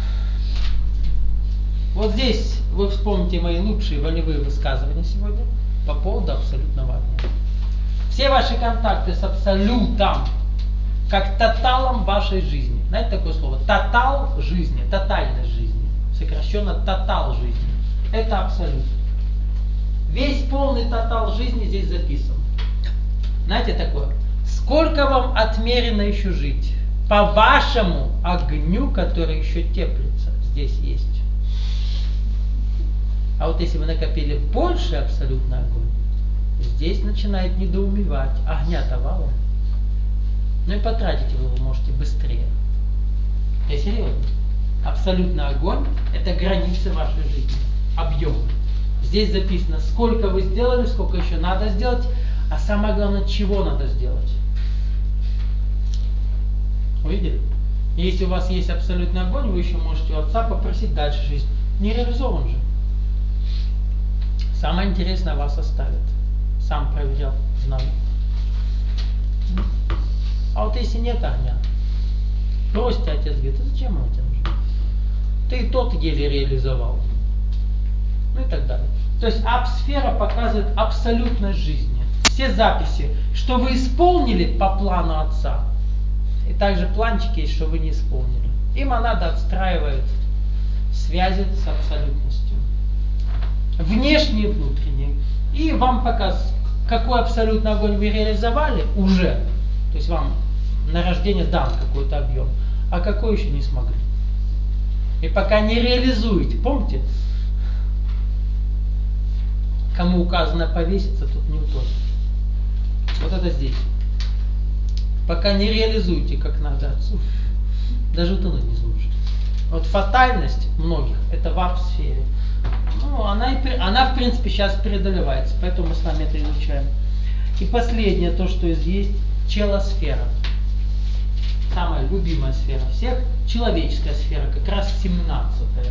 Вот здесь вы вспомните мои лучшие волевые высказывания сегодня по поводу абсолютного огня. Все ваши контакты с абсолютом, как тоталом вашей жизни. Знаете такое слово? Тотал жизни, тотальность жизни. Сокращенно тотал жизни. Это абсолют. Весь полный тотал жизни здесь записан. Знаете такое? Сколько вам отмерено еще жить? По вашему огню, который еще теплится, здесь есть. А вот если вы накопили больше абсолютный огонь, здесь начинает недоумевать. Огня-то валом. Ну и потратить его вы можете быстрее. Я серьезно. Абсолютный огонь – это границы вашей жизни. Объем. Здесь записано, сколько вы сделали, сколько еще надо сделать, а самое главное, чего надо сделать. Увидели? И если у вас есть абсолютный огонь, вы еще можете у отца попросить дальше жизнь. Не реализован же. Самое интересное вас оставит. Сам проверял, знаю. А вот если нет огня, бросьте, отец говорит, а зачем он тебе нужен? Ты и тот еле реализовал. Ну и так далее. То есть апсфера показывает абсолютность жизни. Все записи, что вы исполнили по плану отца, и также планчики есть, что вы не исполнили. И монада отстраивает связи с абсолютностью. Внешние и внутренние. И вам показывает, какой абсолютный огонь вы реализовали уже. То есть вам на рождение дан какой-то объем, а какой еще не смогли. И пока не реализуете, помните, кому указано повеситься, тут не утонет. Вот это здесь. Пока не реализуете как надо отцу, даже утонуть не сможете. Вот фатальность многих, это в апсфере. Ну, она, и, она в принципе сейчас преодолевается, поэтому мы с вами это изучаем. И последнее, то, что есть, челосфера. Самая любимая сфера всех, человеческая сфера, как раз семнадцатая.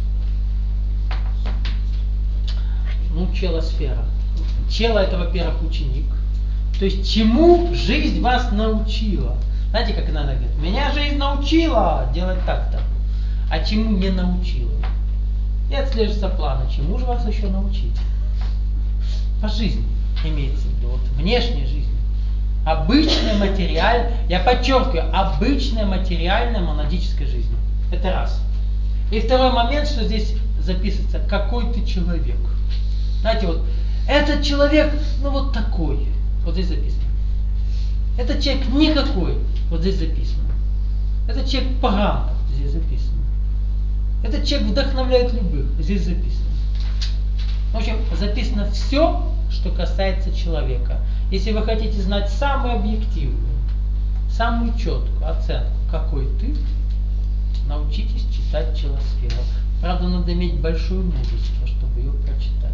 Ну, челосфера. Чело это, во-первых, ученик. То есть, чему жизнь вас научила? Знаете, как иногда говорят, меня жизнь научила делать так-то, а чему не научила? И отслеживается плана, чему же вас еще научить? По жизни имеется в виду, вот внешней жизни. Обычная материальная, я подчеркиваю, обычная материальная монадическая жизнь. Это раз. И второй момент, что здесь записывается, какой ты человек. Знаете, вот, этот человек, ну вот такой, вот здесь записано. Этот человек никакой, вот здесь записано. Этот человек поган, здесь записано. Этот человек вдохновляет любых, здесь записано. В общем, записано все, что касается человека. Если вы хотите знать самую объективную, самую четкую оценку, какой ты, научитесь читать Челосферу. Правда, надо иметь большое мужество, чтобы ее прочитать.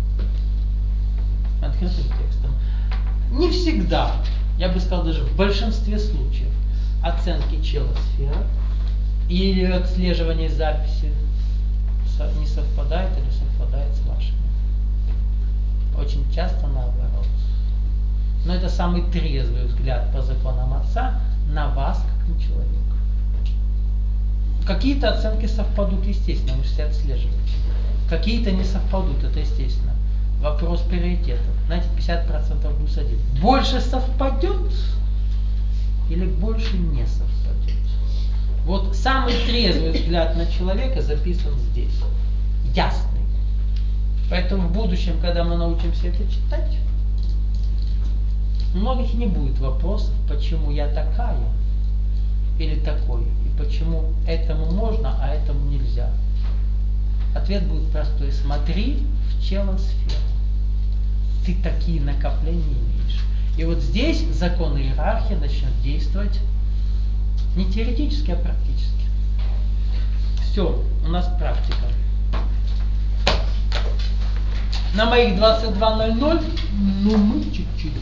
Открытым текстом. Не всегда, я бы сказал, даже в большинстве случаев, оценки Челосферы или отслеживание записи не совпадает или совпадает с вашими. Очень часто наоборот. Но это самый трезвый взгляд по законам Отца на вас, как на человека. Какие-то оценки совпадут, естественно, вы все отслеживаете. Какие-то не совпадут, это естественно. Вопрос приоритетов. Знаете, пятьдесят процентов плюс один. Больше совпадет или больше не совпадет? Вот самый трезвый взгляд на человека записан здесь. Ясный. Поэтому в будущем, когда мы научимся это читать, у многих не будет вопросов, почему я такая или такой, и почему этому можно, а этому нельзя. Ответ будет простой. Смотри в Челосферу. Ты такие накопления имеешь. И вот здесь закон иерархии начнет действовать не теоретически, а практически. Все, у нас практика. На моих двадцать два ноль ноль, ну мы чуть-чуть